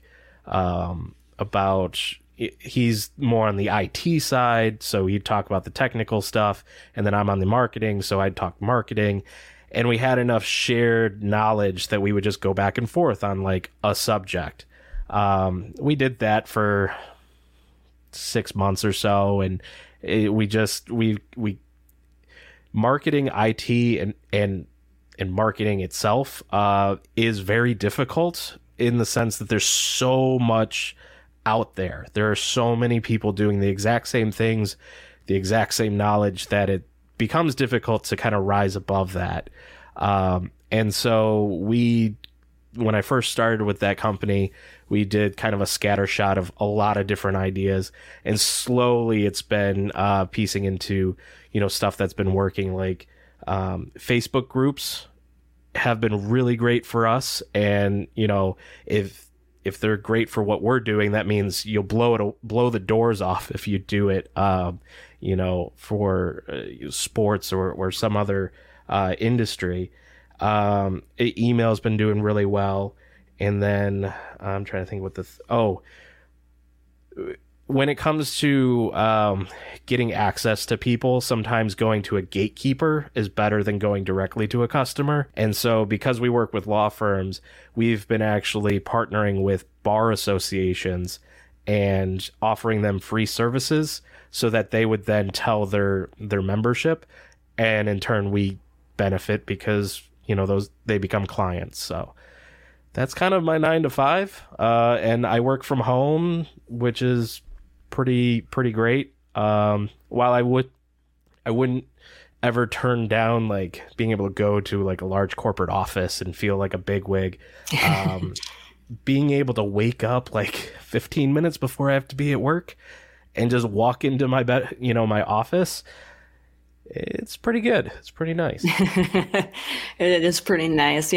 about, he's more on the IT side. So he'd talk about the technical stuff, and then I'm on the marketing. So I'd talk marketing. And we had enough shared knowledge that we would just go back and forth on like a subject. We did that for 6 months or so. And we marketing IT and marketing itself is very difficult in the sense that there's so much out there. There are so many people doing the exact same things, the exact same knowledge, that it becomes difficult to kind of rise above that. And so we when I first started with that company, we did kind of a scatter shot of a lot of different ideas, and slowly it's been piecing into, stuff that's been working. Like Facebook groups have been really great for us, and if they're great for what we're doing, that means you'll blow the doors off if you do it, for sports or some other industry. Email's been doing really well. And then I'm trying to think what when it comes to getting access to people, sometimes going to a gatekeeper is better than going directly to a customer. And so because we work with law firms, we've been actually partnering with bar associations and offering them free services so that they would then tell their membership, and in turn we benefit because they become clients. So that's kind of my 9 to 5, and I work from home, which is pretty great. While I wouldn't ever turn down like being able to go to like a large corporate office and feel like a bigwig. Being able to wake up like 15 minutes before I have to be at work and just walk into my bed, my office, it's pretty good. It's pretty nice. It is pretty nice.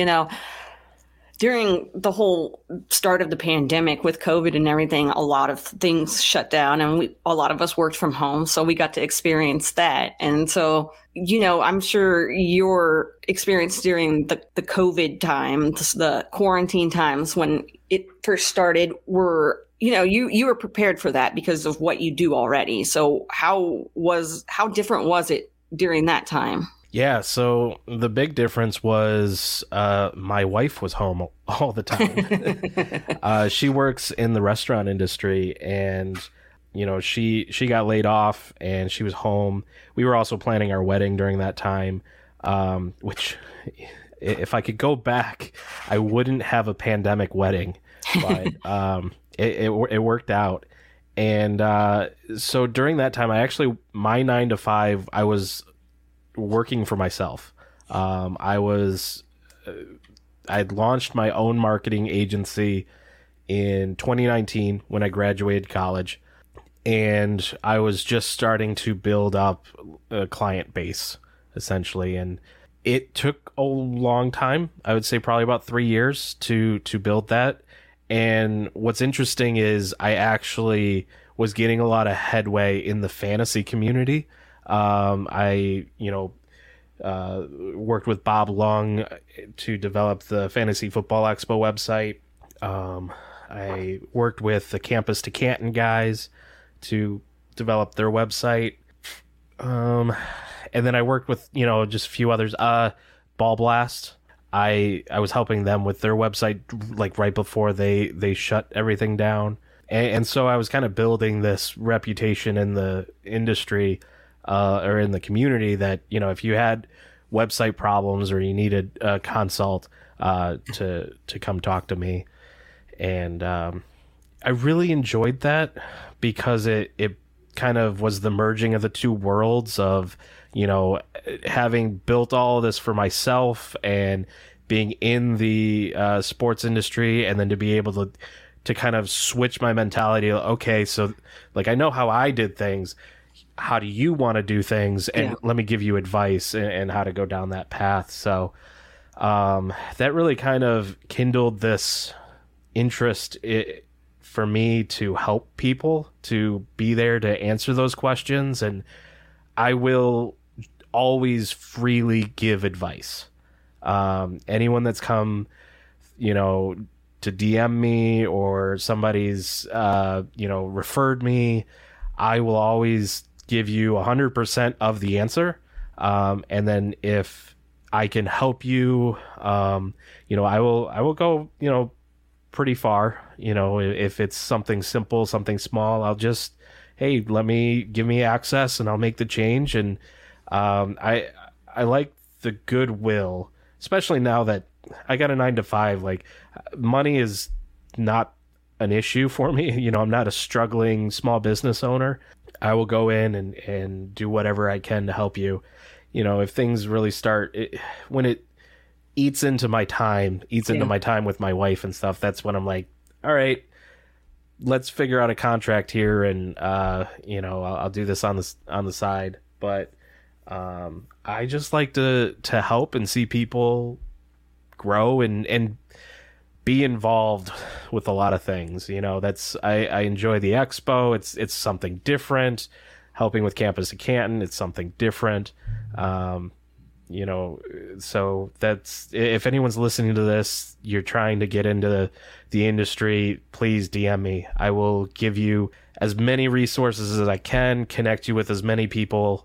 During the whole start of the pandemic with COVID and everything, a lot of things shut down, and a lot of us worked from home. So we got to experience that. And so, I'm sure your experience during the COVID times, the quarantine times when it first started were, you were prepared for that because of what you do already. So how different was it during that time? Yeah, so the big difference was my wife was home all the time. She works in the restaurant industry, and she got laid off and she was home. We were also planning our wedding during that time, which if I could go back, I wouldn't have a pandemic wedding, but it worked out. And so during that time, my 9 to 5, I was working for myself. I'd launched my own marketing agency in 2019 when I graduated college, and I was just starting to build up a client base essentially, and it took a long time. I would say probably about 3 years to build that. And what's interesting is I actually was getting a lot of headway in the fantasy community. I worked with Bob Lung to develop the Fantasy Football Expo website. I worked with the Campus to Canton guys to develop their website. And then I worked with, just a few others. Ball Blast. I was helping them with their website like right before they shut everything down. And so I was kind of building this reputation in the industry, or in the community, that, if you had website problems or you needed a consult, to come talk to me. And I really enjoyed that because it kind of was the merging of the two worlds of, having built all of this for myself and being in the sports industry, and then to be able to kind of switch my mentality. Okay, so like I know how I did things. How do you want to do things? And let me give you advice and how to go down that path. So that really kind of kindled this interest for me to help people, to be there to answer those questions. And I will always freely give advice. Anyone that's come, to DM me, or somebody's, referred me, I will always give you 100% of the answer. And then if I can help you, I will go, pretty far. If it's something simple, something small, I'll just, hey, give me access and I'll make the change. And I like the goodwill, especially now that I got a 9 to 5. Like, money is not an issue for me. I'm not a struggling small business owner. I will go in and do whatever I can to help you. If things really start, eats into my time with my wife and stuff. That's when I'm like, all right, let's figure out a contract here, and I'll do this on the side. But I just like to help and see people grow and be involved with a lot of things. I enjoy the expo. It's something different. Helping with Campus of Canton, it's something different. So that's, if anyone's listening to this, you're trying to get into the industry, please DM me. I will give you as many resources as I can, connect you with as many people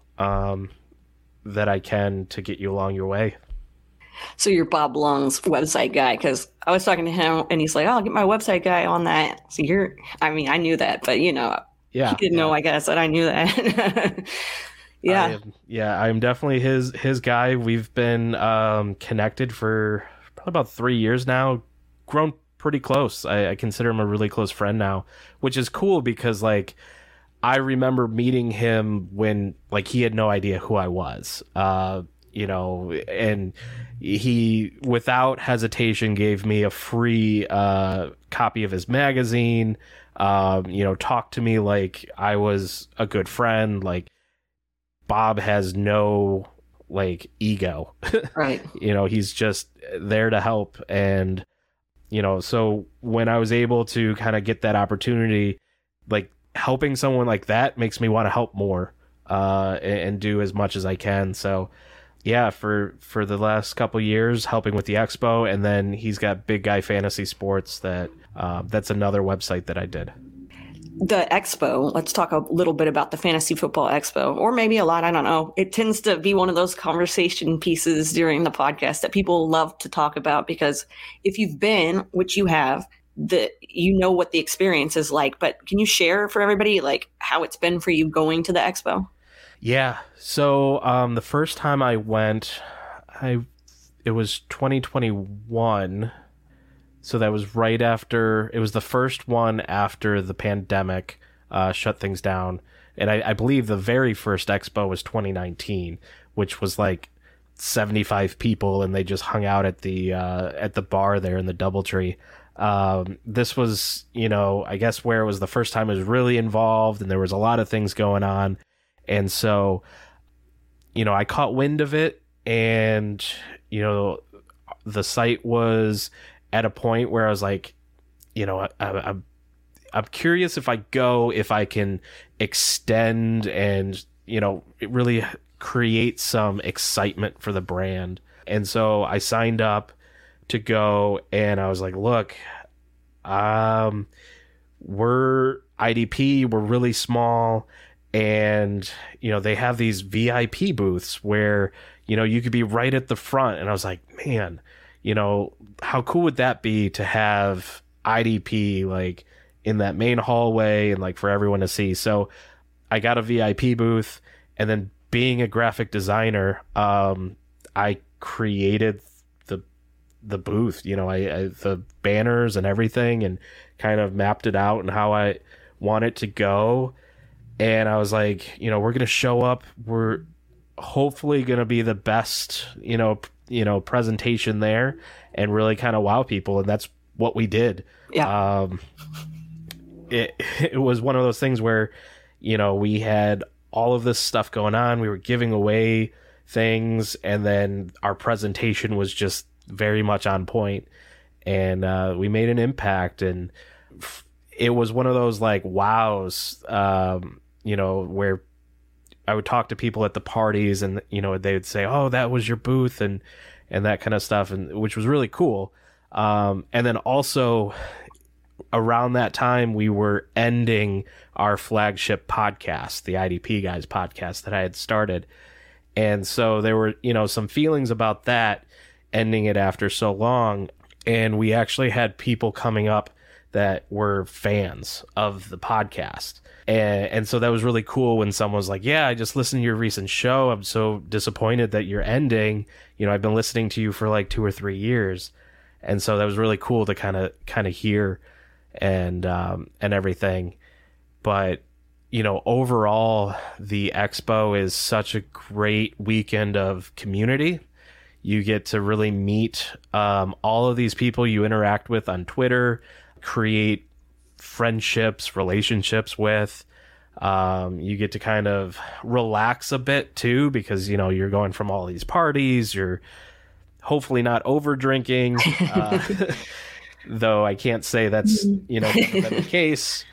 that I can to get you along your way. So you're Bob Long's website guy, because I was talking to him and he's like, oh, I'll get my website guy on that. So I knew that, but he didn't know, I guess, that I knew that. Yeah. I am definitely his guy. We've been connected for probably about 3 years now, grown pretty close. I consider him a really close friend now, which is cool because I remember meeting him when he had no idea who I was, and he without hesitation gave me a free copy of his magazine, talked to me like I was a good friend. Bob has no ego. Right. He's just there to help. And, so when I was able to kind of get that opportunity, helping someone like that makes me want to help more, and do as much as I can. So yeah, for the last couple years helping with the expo, and then he's got Big Guy Fantasy Sports that's another website that I did. The expo, let's talk a little bit about the Fantasy Football Expo, or maybe a lot, I don't know. It tends to be one of those conversation pieces during the podcast that people love to talk about, because if you've been, which you have, what the experience is like. But can you share for everybody how it's been for you going to the expo? Yeah. So the first time I went, it was 2021. So that was right after, it was the first one after the pandemic shut things down. And I believe the very first expo was 2019, which was 75 people, and they just hung out at the bar there in the DoubleTree. This was, I guess where it was the first time I was really involved, and there was a lot of things going on. And so, I caught wind of it, and, the site was at a point where I was like, I'm curious if I go, if I can extend and, really create some excitement for the brand. And so I signed up to go, and I was like, look, we're IDP, we're really small, and, they have these VIP booths where, you could be right at the front. And I was like, man, how cool would that be to have IDP in that main hallway and for everyone to see? So I got a VIP booth, and then being a graphic designer, I created the booth, the banners and everything, and kind of mapped it out and how I want it to go. And I was like, we're going to show up. We're hopefully going to be the best, presentation there, and really kind of wow people. And that's what we did. Yeah. It was one of those things where, we had all of this stuff going on. We were giving away things, and then our presentation was just very much on point, and we made an impact. And it was one of those wows, where I would talk to people at the parties, and they would say, oh, that was your booth, and that kind of stuff, and which was really cool. And then also around that time, we were ending our flagship podcast, the IDP Guys podcast that I had started. And so there were, some feelings about that, ending it after so long. And we actually had people coming up that were fans of the podcast. And so that was really cool when someone was like, yeah, I just listened to your recent show. I'm so disappointed that you're ending. I've been listening to you for 2 or 3 years. And so that was really cool to kind of hear and everything. But, overall, the expo is such a great weekend of community. You get to really meet all of these people you interact with on Twitter, create friendships, relationships with. You get to kind of relax a bit too, because, you know, you're going from all these parties, you're hopefully not over drinking, though I can't say that's, you know, the case.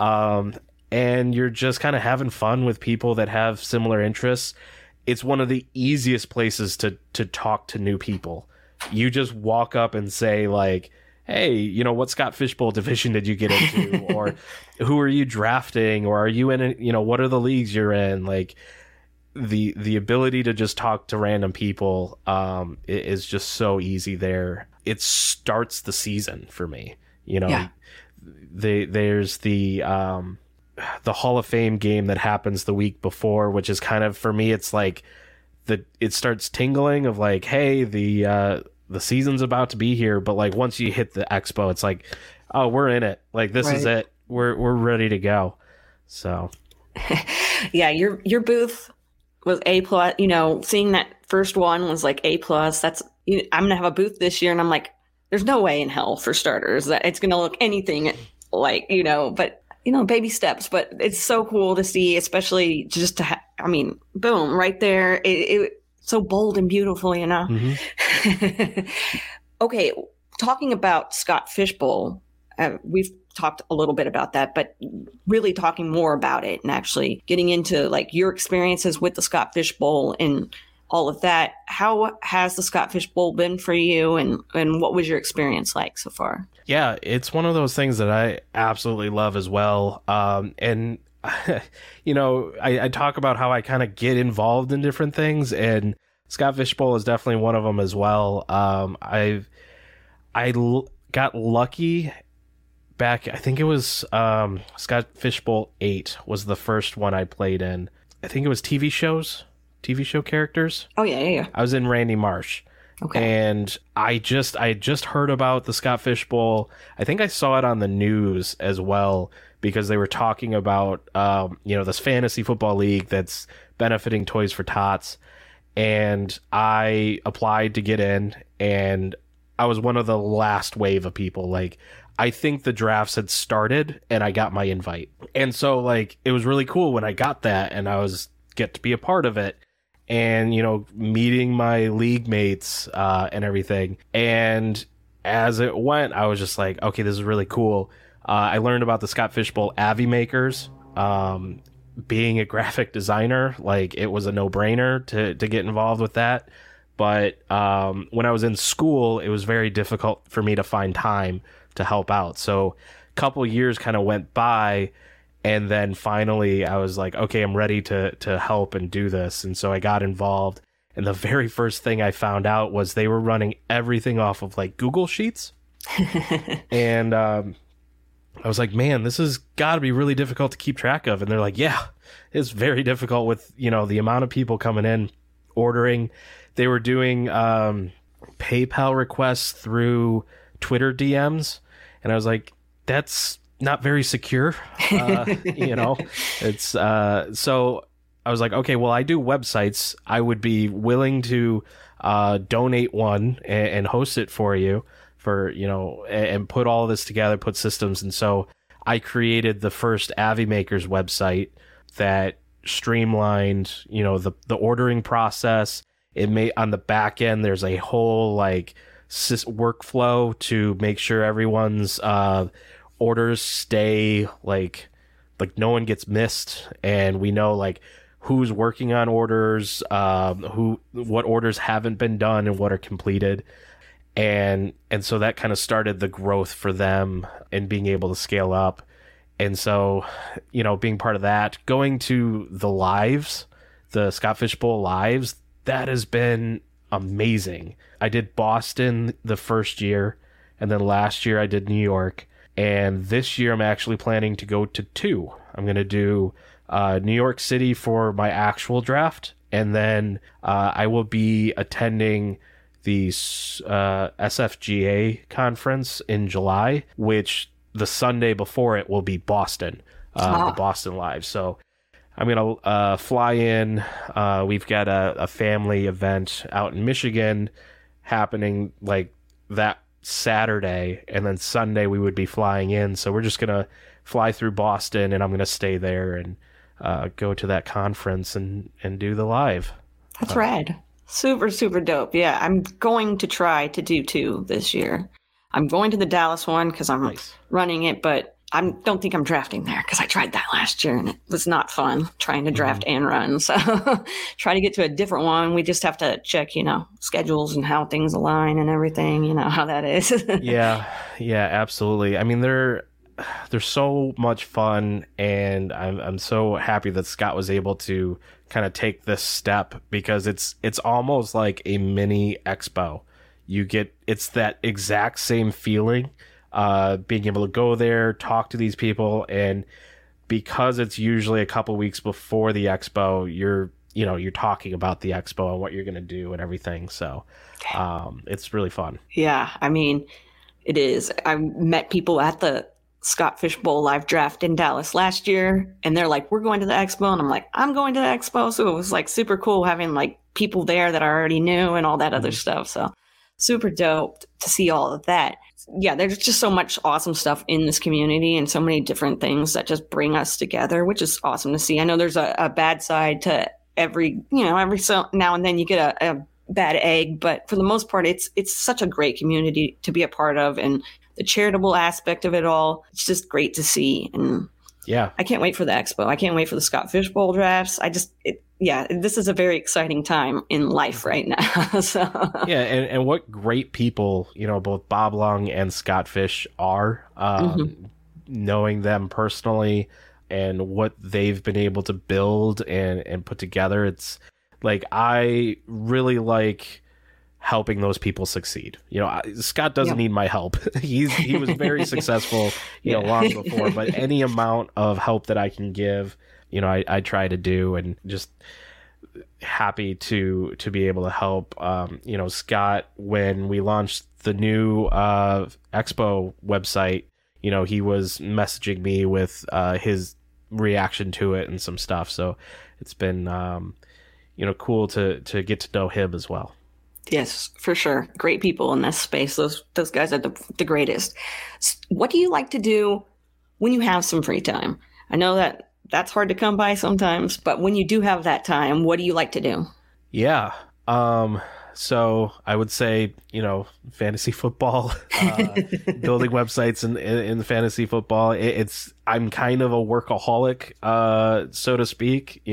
And you're just kind of having fun with people that have similar interests. It's one of the easiest places to talk to new people. You just walk up and say, like, hey, you know, what Scott Fishbowl division did you get into? Or who are you drafting? Or are you in it? You know, what are the leagues you're in? Like, the ability to just talk to random people is just so easy there. It starts the season for me. You know, there's the Hall of Fame game that happens the week before, which is kind of, for me, it's like it starts tingling of like, hey, the season's about to be here. But like once you hit the expo, it's like, oh, we're in it. Like this is it. We're ready to go. So yeah, your booth was A+. You know, seeing that first one was like A+. That's, I'm gonna have a booth this year, and I'm like, there's no way in hell, for starters, that it's gonna look anything like, you know, but you know, baby steps. But it's so cool to see, especially just to I mean, boom, right there. It so bold and beautiful, you know. Mm-hmm. Okay, talking about Scott Fishbowl, we've talked a little bit about that, but really talking more about it and actually getting into like your experiences with the Scott Fishbowl and all of that. How has the Scott Fishbowl been for you, and what was your experience like so far? Yeah, it's one of those things that I absolutely love as well. And you know, I talk about how I kind of get involved in different things, and Scott Fishbowl is definitely one of them as well. I got lucky back, I think it was Scott Fishbowl 8 was the first one I played in. I think it was TV show characters. Oh yeah. I was in Randy Marsh. Okay. And I just heard about the Scott Fishbowl. I think I saw it on the news as well, because they were talking about you know, this fantasy football league that's benefiting Toys for Tots. And I applied to get in, and I was one of the last wave of people. Like, I think the drafts had started and I got my invite. And so like, it was really cool when I got that and I get to be a part of it, and, you know, meeting my league mates and everything. And as it went, I was just like, okay, this is really cool. I learned about the Scott Fishbowl Avi makers. Being a graphic designer, like, it was a no-brainer to get involved with that. But when I was in school, it was very difficult for me to find time to help out. So a couple years kind of went by, and then finally I was like, okay, I'm ready to help and do this. And so I got involved. And the very first thing I found out was they were running everything off of like Google Sheets. And I was like, man, this has got to be really difficult to keep track of. And they're like, yeah, it's very difficult with, you know, the amount of people coming in, ordering. They were doing PayPal requests through Twitter DMs. And I was like, that's not very secure. You know, it's so I was like, okay, well, I do websites. I would be willing to donate one and host it for you, for, you know, and put all this together, put systems. And so I created the first Avi Makers website that streamlined, you know, the ordering process. It made, on the back end, there's a whole like workflow to make sure everyone's orders stay like no one gets missed, and we know like who's working on orders, what orders haven't been done and what are completed. And so that kind of started the growth for them and being able to scale up. And so, you know, being part of that, going to the lives, the Scott Fishbowl lives, that has been amazing. I did Boston the first year, and then last year I did New York. And this year I'm actually planning to go to 2. I'm going to do New York City for my actual draft, and then I will be attending the SFGA conference in July, which the Sunday before it will be Boston, the Boston Live. So I'm going to fly in. We've got a family event out in Michigan happening like that Saturday, and then Sunday we would be flying in. So we're just going to fly through Boston, and I'm going to stay there and go to that conference and do the live. That's rad. Super, super dope. Yeah, I'm going to try to do 2 this year. I'm going to the Dallas one because I'm running it, but I don't think I'm drafting there because I tried that last year and it was not fun trying to draft and run. So try to get to a different one. We just have to check, schedules and how things align and everything, how that is. Yeah, absolutely. I mean, they're so much fun, and I'm so happy that Scott was able to kind of take this step because it's almost like a mini expo. It's that exact same feeling, being able to go there, talk to these people, and because it's usually a couple weeks before the expo, you're talking about the expo and what you're going to do and everything. So it's really fun. Yeah, I mean, it is. I met people at the Scott Fish Bowl live draft in Dallas last year, and they're like, we're going to the expo, and I'm like, I'm going to the expo. So it was like super cool having like people there that I already knew and all that other stuff. So super dope to see all of that. Yeah, there's just so much awesome stuff in this community and so many different things that just bring us together, which is awesome to see. I know there's a bad side to every so now and then you get a bad egg, but for the most part, it's such a great community to be a part of, and the charitable aspect of it all, it's just great to see. And yeah, I can't wait for the expo. I can't wait for the Scott Fish Bowl drafts. This is a very exciting time in life right now. So yeah, and what great people, both Bob Lung and Scott Fish are, knowing them personally and what they've been able to build and put together. It's like, I really like helping those people succeed. Scott doesn't need my help. He was very successful, long before, but any amount of help that I can give, I try to do, and just happy to be able to help. Scott, when we launched the new Expo website, he was messaging me with his reaction to it and some stuff. So it's been, cool to get to know him as well. Yes, for sure. Great people in this space. Those guys are the greatest. What do you like to do when you have some free time? I know that's hard to come by sometimes, but when you do have that time, what do you like to do? Yeah. So I would say, fantasy football, building websites in fantasy football. I'm kind of a workaholic, so to speak,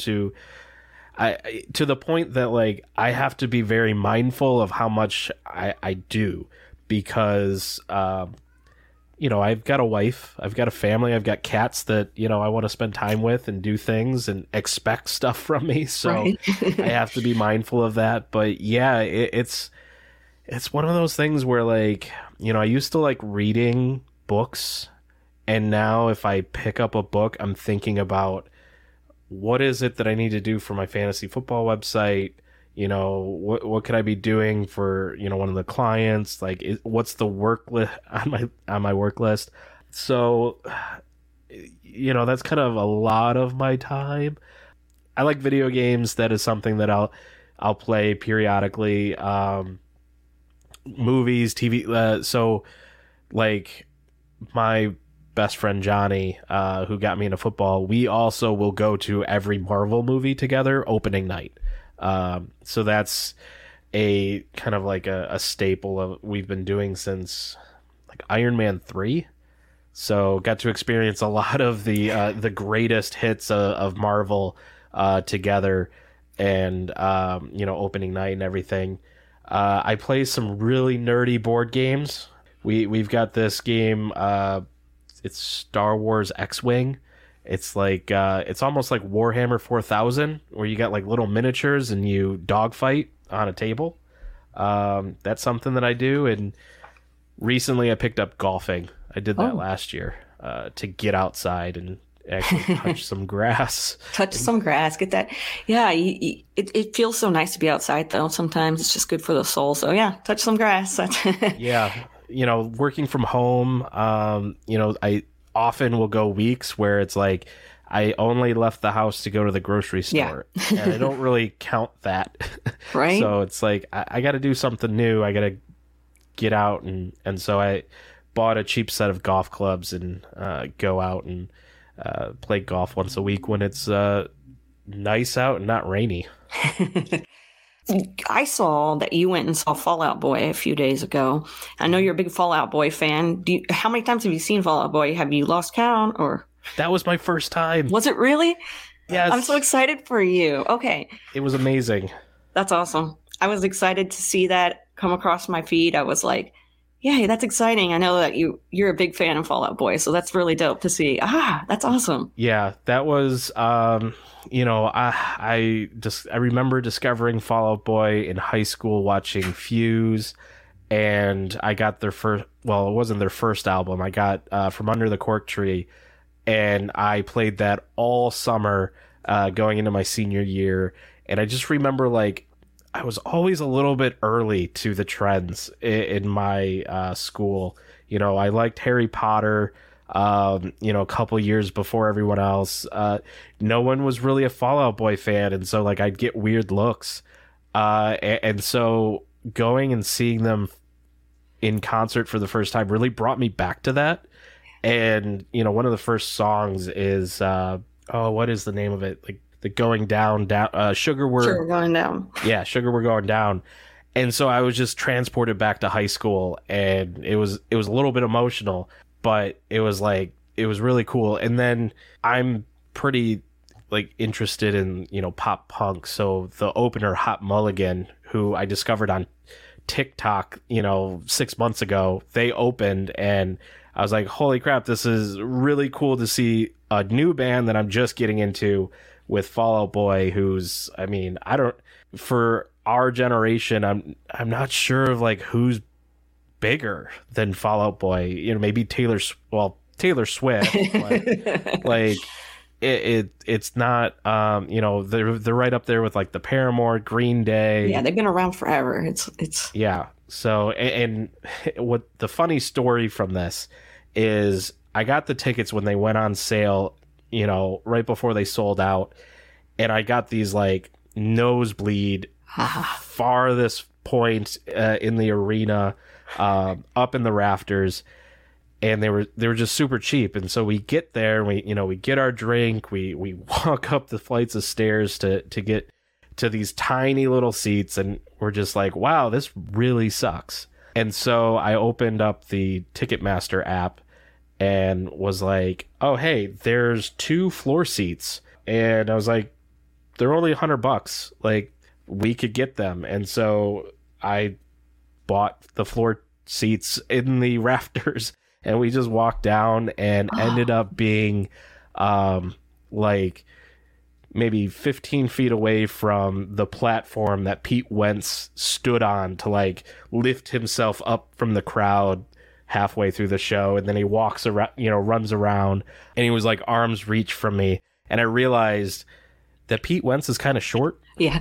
to the point that like I have to be very mindful of how much I do, because I've got a wife, I've got a family, I've got cats that I want to spend time with and do things and expect stuff from me, so right. I have to be mindful of that. But yeah, it's one of those things where like I used to like reading books, and now if I pick up a book, I'm thinking about, what is it that I need to do for my fantasy football website? What could I be doing for, one of the clients? Like, what's the work list on my work list? So, that's kind of a lot of my time. I like video games. That is something that I'll play periodically. Movies, TV. So like my best friend Johnny, who got me into football, we also will go to every Marvel movie together opening night. So that's a kind of like a staple of we've been doing since like Iron Man 3. So got to experience a lot of the greatest hits of Marvel together, and opening night and everything. I play some really nerdy board games. We've got this game. It's Star Wars X-Wing. It's like it's almost like Warhammer 4000, where you got like little miniatures and you dogfight on a table. That's something that I do. And recently I picked up golfing. I did that last year to get outside and actually touch some grass. Touch some grass. Get that. Yeah, it feels so nice to be outside, though. Sometimes it's just good for the soul. So yeah, touch some grass. Yeah. Working from home, I often will go weeks where it's like I only left the house to go to the grocery store. Yeah. And I don't really count that. Right. So it's like, I got to do something new. I got to get out. And so I bought a cheap set of golf clubs and go out and play golf once a week when it's nice out and not rainy. I saw that you went and saw Fall Out Boy a few days ago. I know you're a big Fall Out Boy fan. How many times have you seen Fall Out Boy? Have you lost count, or? That was my first time. Was it really? Yes. I'm so excited for you. Okay. It was amazing. That's awesome. I was excited to see that come across my feed. I was like, yeah, that's exciting. I know that you're a big fan of Fall Out Boy, so that's really dope to see. That's awesome. Yeah, that was, you know, I remember discovering Fall Out Boy in high school watching Fuse, and I got their first, well, it wasn't their first album. I got From Under the Cork Tree, and I played that all summer going into my senior year. And I just remember, like, I was always a little bit early to the trends in my school. You know, I liked Harry Potter, you know, a couple years before everyone else. No one was really a Fall Out Boy fan, and so, like, I'd get weird looks. And so going and seeing them in concert for the first time really brought me back to that. And, you know, one of the first songs is, what is the name of it? Like, the Going Down, Sugar We're Going Down. Yeah, Sugar We're Going Down. And so I was just transported back to high school, and it was a little bit emotional, but it was really cool. And then I'm pretty, like, interested in, you know, pop punk. So the opener, Hot Mulligan, who I discovered on TikTok, you know, 6 months ago, they opened, and I was like, holy crap, this is really cool to see a new band that I'm just getting into with Fall Out Boy, who's, I mean, for our generation, I'm not sure of, like, who's bigger than Fall Out Boy. You know, maybe Taylor Swift, but, like, it's not, you know, they're right up there with, like, the Paramore, Green Day. Yeah, they've been around forever. It's yeah. So, and what the funny story from this is, I got the tickets when they went on sale, you know, right before they sold out, and I got these, like, nosebleed farthest point in the arena, up in the rafters, and they were just super cheap. And so we get there, and we get our drink, we walk up the flights of stairs to get to these tiny little seats, and we're just like, wow, this really sucks. And so I opened up the Ticketmaster app and was like, oh, hey, there's 2 floor seats. And I was like, they're only $100. Like, we could get them. And so I bought the floor seats in the rafters, and we just walked down and ended up being like maybe 15 feet away from the platform that Pete Wentz stood on to, like, lift himself up from the crowd halfway through the show. And then he walks around, you know, runs around, and he was, like, arm's reach from me. And I realized that Pete Wentz is kind of short. Yeah.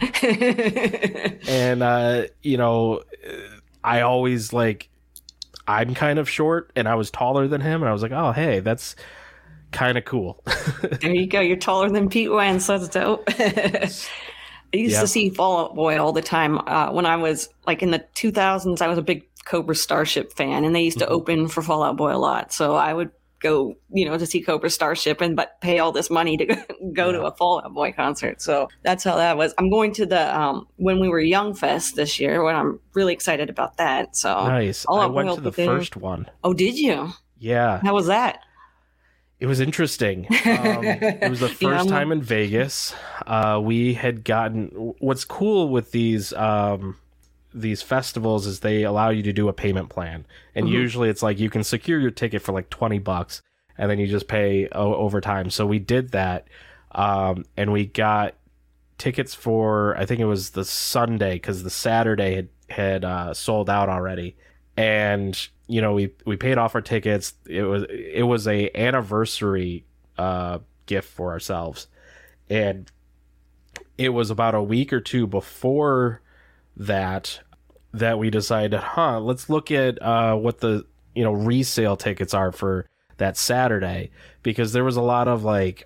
And, you know, I always, like, I'm kind of short, and I was taller than him. And I was like, oh, hey, that's kind of cool. There you go. You're taller than Pete Wentz. That's dope. I used to see Fall Out Boy all the time. When I was, like, in the 2000s, I was a big Cobra Starship fan, and they used to open for Fall Out Boy a lot. So I would go, you know, to see Cobra Starship but pay all this money to go to a Fall Out Boy concert. So that's how that was. I'm going to the When We Were Young Fest this year, and I'm really excited about that. So nice. I went to the first one. Oh, did you? Yeah. How was that? It was interesting. It was the first time in Vegas. We had gotten, what's cool with these festivals is they allow you to do a payment plan. And usually it's like you can secure your ticket for like $20 and then you just pay over time. So we did that. And we got tickets for, I think it was the Sunday, because the Saturday had sold out already. And, you know, we paid off our tickets. It was a anniversary gift for ourselves. And it was about a week or two before that we decided, let's look at what the, you know, resale tickets are for that Saturday, because there was a lot of, like,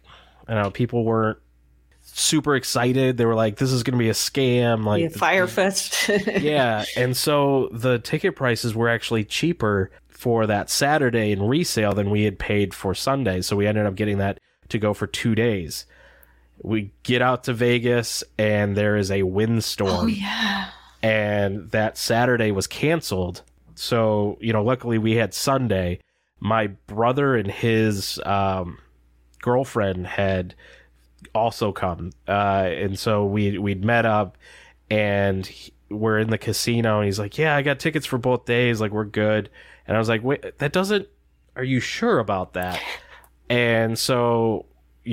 I know people weren't super excited. They were like, this is going to be a scam. Like Firefest. Yeah. And so the ticket prices were actually cheaper for that Saturday in resale than we had paid for Sunday. So we ended up getting that to go for 2 days. We get out to Vegas and there is a windstorm. Oh, yeah. And that Saturday was canceled. So, luckily we had Sunday. My brother and his girlfriend had also come. And so we'd met up and we're in the casino and he's like, yeah, I got tickets for both days. Like, we're good. And I was like, wait, are you sure about that? And so,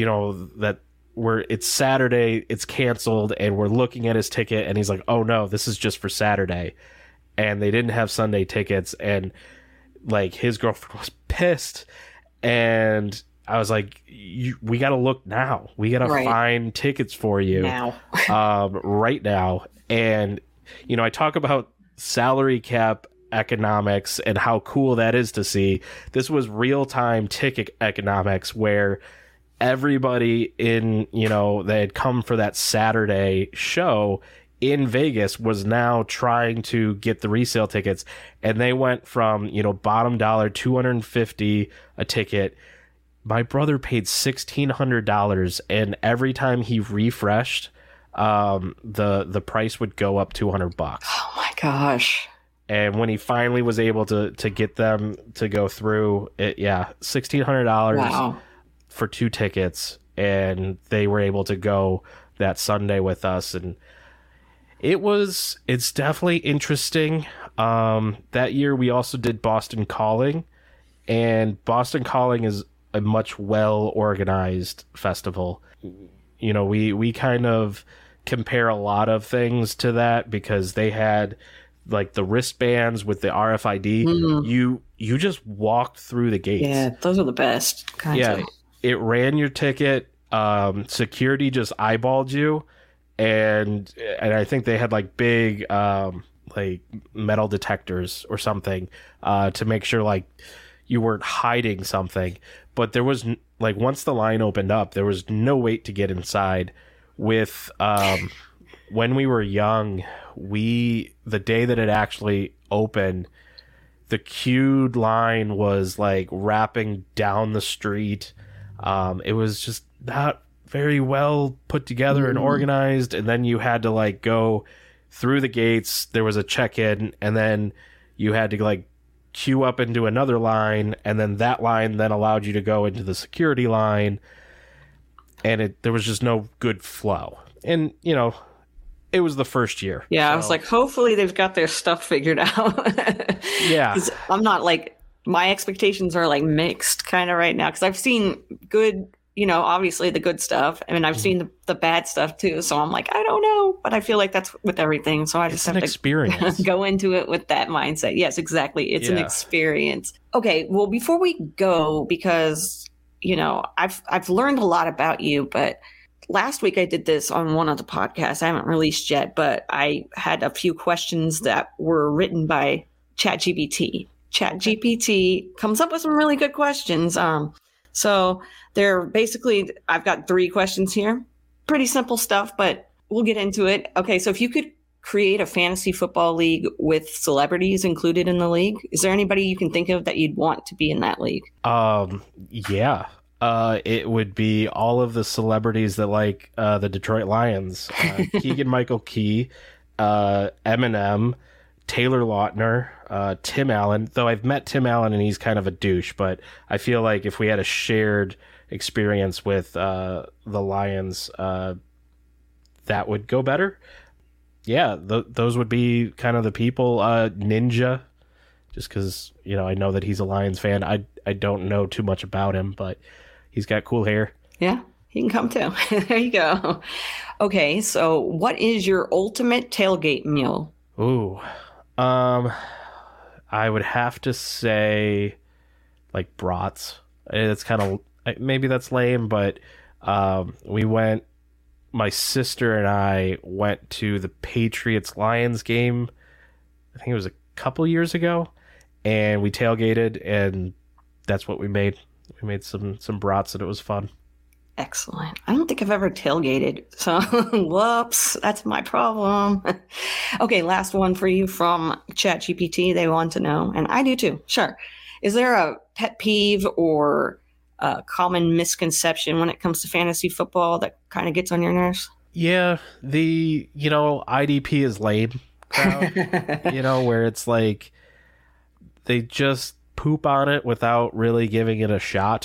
it's Saturday, it's canceled, and we're looking at his ticket and he's like, oh no, this is just for Saturday. And they didn't have Sunday tickets, and like his girlfriend was pissed. And I was like, we got to look now. We got to find tickets for you now. Right now. And, I talk about salary cap economics and how cool that is to see. This was real-time ticket economics where everybody in, that had come for that Saturday show in Vegas was now trying to get the resale tickets. And they went from, bottom dollar, $250 a ticket. My brother paid $1,600, and every time he refreshed, the price would go up $200. Oh my gosh. And when he finally was able to get them to go through it, $1,600 for 2 tickets, and they were able to go that Sunday with us. And it's definitely interesting. That year we also did Boston Calling, and Boston Calling is a much well organized festival. We kind of compare a lot of things to that because they had like the wristbands with the RFID. You just walked through the gates. Yeah, those are the best. It ran your ticket. Security just eyeballed you, and I think they had like big like metal detectors or something to make sure like you weren't hiding something. But there was like, once the line opened up, there was no wait to get inside. With when we were young, the day that it actually opened, the queued line was like wrapping down the street. It was just not very well put together and organized. And then you had to like go through the gates. There was a check-in, and then you had to like queue up into another line, and then that line then allowed you to go into the security line. And there was just no good flow. And, it was the first year. Yeah, so. I was like, hopefully they've got their stuff figured out. Yeah. 'Cause I'm not like, my expectations are like mixed kind of right now. Because I've seen good, obviously the good stuff. I mean, I've seen the bad stuff too. So I'm like, I don't know. But I feel like that's with everything. So I just have to go into it with that mindset. Yes, exactly. It's an experience. Okay, well, before we go, because, I've learned a lot about you, but last week I did this on one of the podcasts I haven't released yet, but I had a few questions that were written by ChatGPT. ChatGPT comes up with some really good questions. So they're basically, I've got 3 questions here. Pretty simple stuff, but we'll get into it. Okay, so if you could create a fantasy football league with celebrities included in the league, is there anybody you can think of that you'd want to be in that league? Yeah. It would be all of the celebrities that like the Detroit Lions. Keegan-Michael Key, Eminem, Taylor Lautner, Tim Allen. Though I've met Tim Allen and he's kind of a douche, but I feel like if we had a shared experience with the Lions, that would go better. Yeah, those would be kind of the people. Ninja, just because I know that he's a Lions fan. I don't know too much about him, but he's got cool hair. Yeah, he can come too. There you go. Okay, so what is your ultimate tailgate meal? Ooh, I would have to say like brats. It's kind of, maybe that's lame, but my sister and I went to the Patriots-Lions game, I think it was a couple years ago, and we tailgated, and that's what we made. We made some brats, and it was fun. Excellent. I don't think I've ever tailgated, so whoops, that's my problem. Okay, last one for you from ChatGPT. They want to know, and I do too. Sure. Is there a pet peeve or a common misconception when it comes to fantasy football that kind of gets on your nerves? Yeah, the IDP is lame crowd, where it's like they just poop on it without really giving it a shot.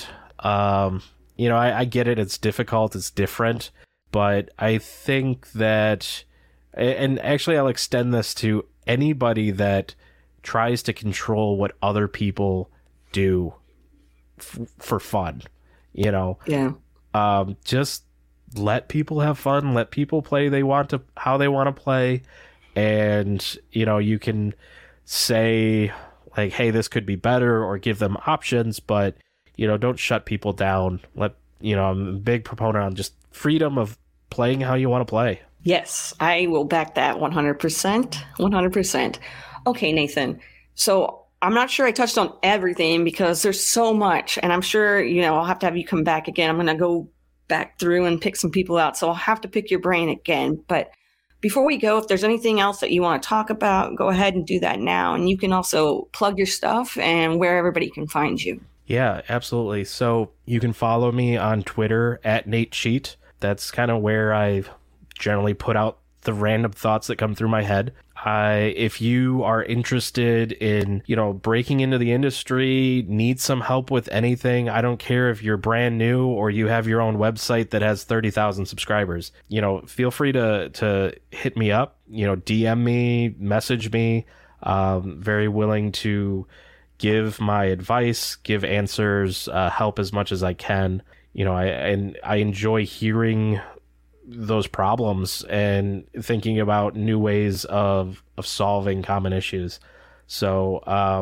I get it, it's difficult, it's different, but I think that, and actually I'll extend this to anybody that tries to control what other people do for fun, Yeah. just let people have fun, let people play how they want to play, and you can say like, hey, this could be better, or give them options, but don't shut people down. I'm a big proponent on just freedom of playing how you want to play. Yes, I will back that 100%. 100%. Okay, Nathan. So I'm not sure I touched on everything because there's so much, and I'm sure, I'll have to have you come back again. I'm going to go back through and pick some people out, so I'll have to pick your brain again. But before we go, if there's anything else that you want to talk about, go ahead and do that now. And you can also plug your stuff and where everybody can find you. Yeah, absolutely. So you can follow me on Twitter at Nate Cheat. That's kind of where I generally put out the random thoughts that come through my head. If you are interested in, breaking into the industry, need some help with anything, I don't care if you're brand new or you have your own website that has 30,000 subscribers, feel free to hit me up, DM me, message me. Very willing to give my advice, give answers, help as much as I can. I enjoy hearing those problems and thinking about new ways of solving common issues. So,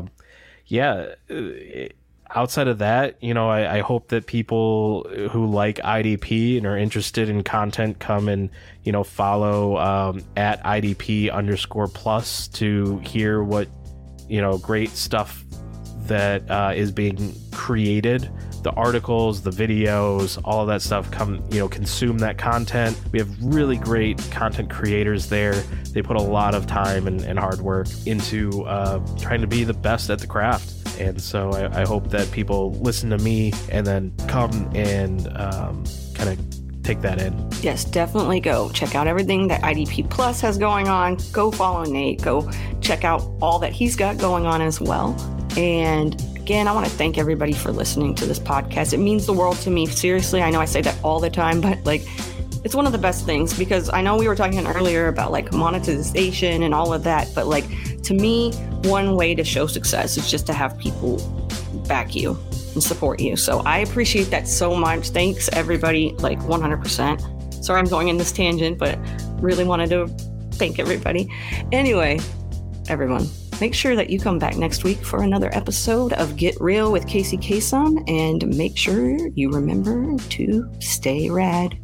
outside of that, I hope that people who like IDP and are interested in content come and, follow at IDP_plus to hear what, great stuff that is being created. The articles, the videos, all of that stuff, consume that content. We have really great content creators there. They put a lot of time and hard work into trying to be the best at the craft. And so I hope that people listen to me and then come and kind of take that in. Yes, definitely go check out everything that IDP Plus has going on. Go follow Nate. Go check out all that he's got going on as well. And again, I want to thank everybody for listening to this podcast. It means the world to me. Seriously, I know I say that all the time, but it's one of the best things, because I know we were talking earlier about monetization and all of that, but to me, one way to show success is just to have people back you and support you. So I appreciate that so much. Thanks everybody, 100%. Sorry I'm going in this tangent, but really wanted to thank everybody. Anyway, everyone, make sure that you come back next week for another episode of Get Real with Casey Kasem, and make sure you remember to stay rad.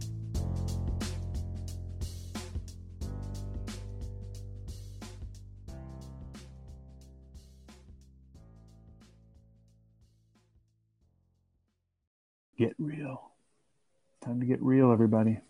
Get real. Time to get real, everybody.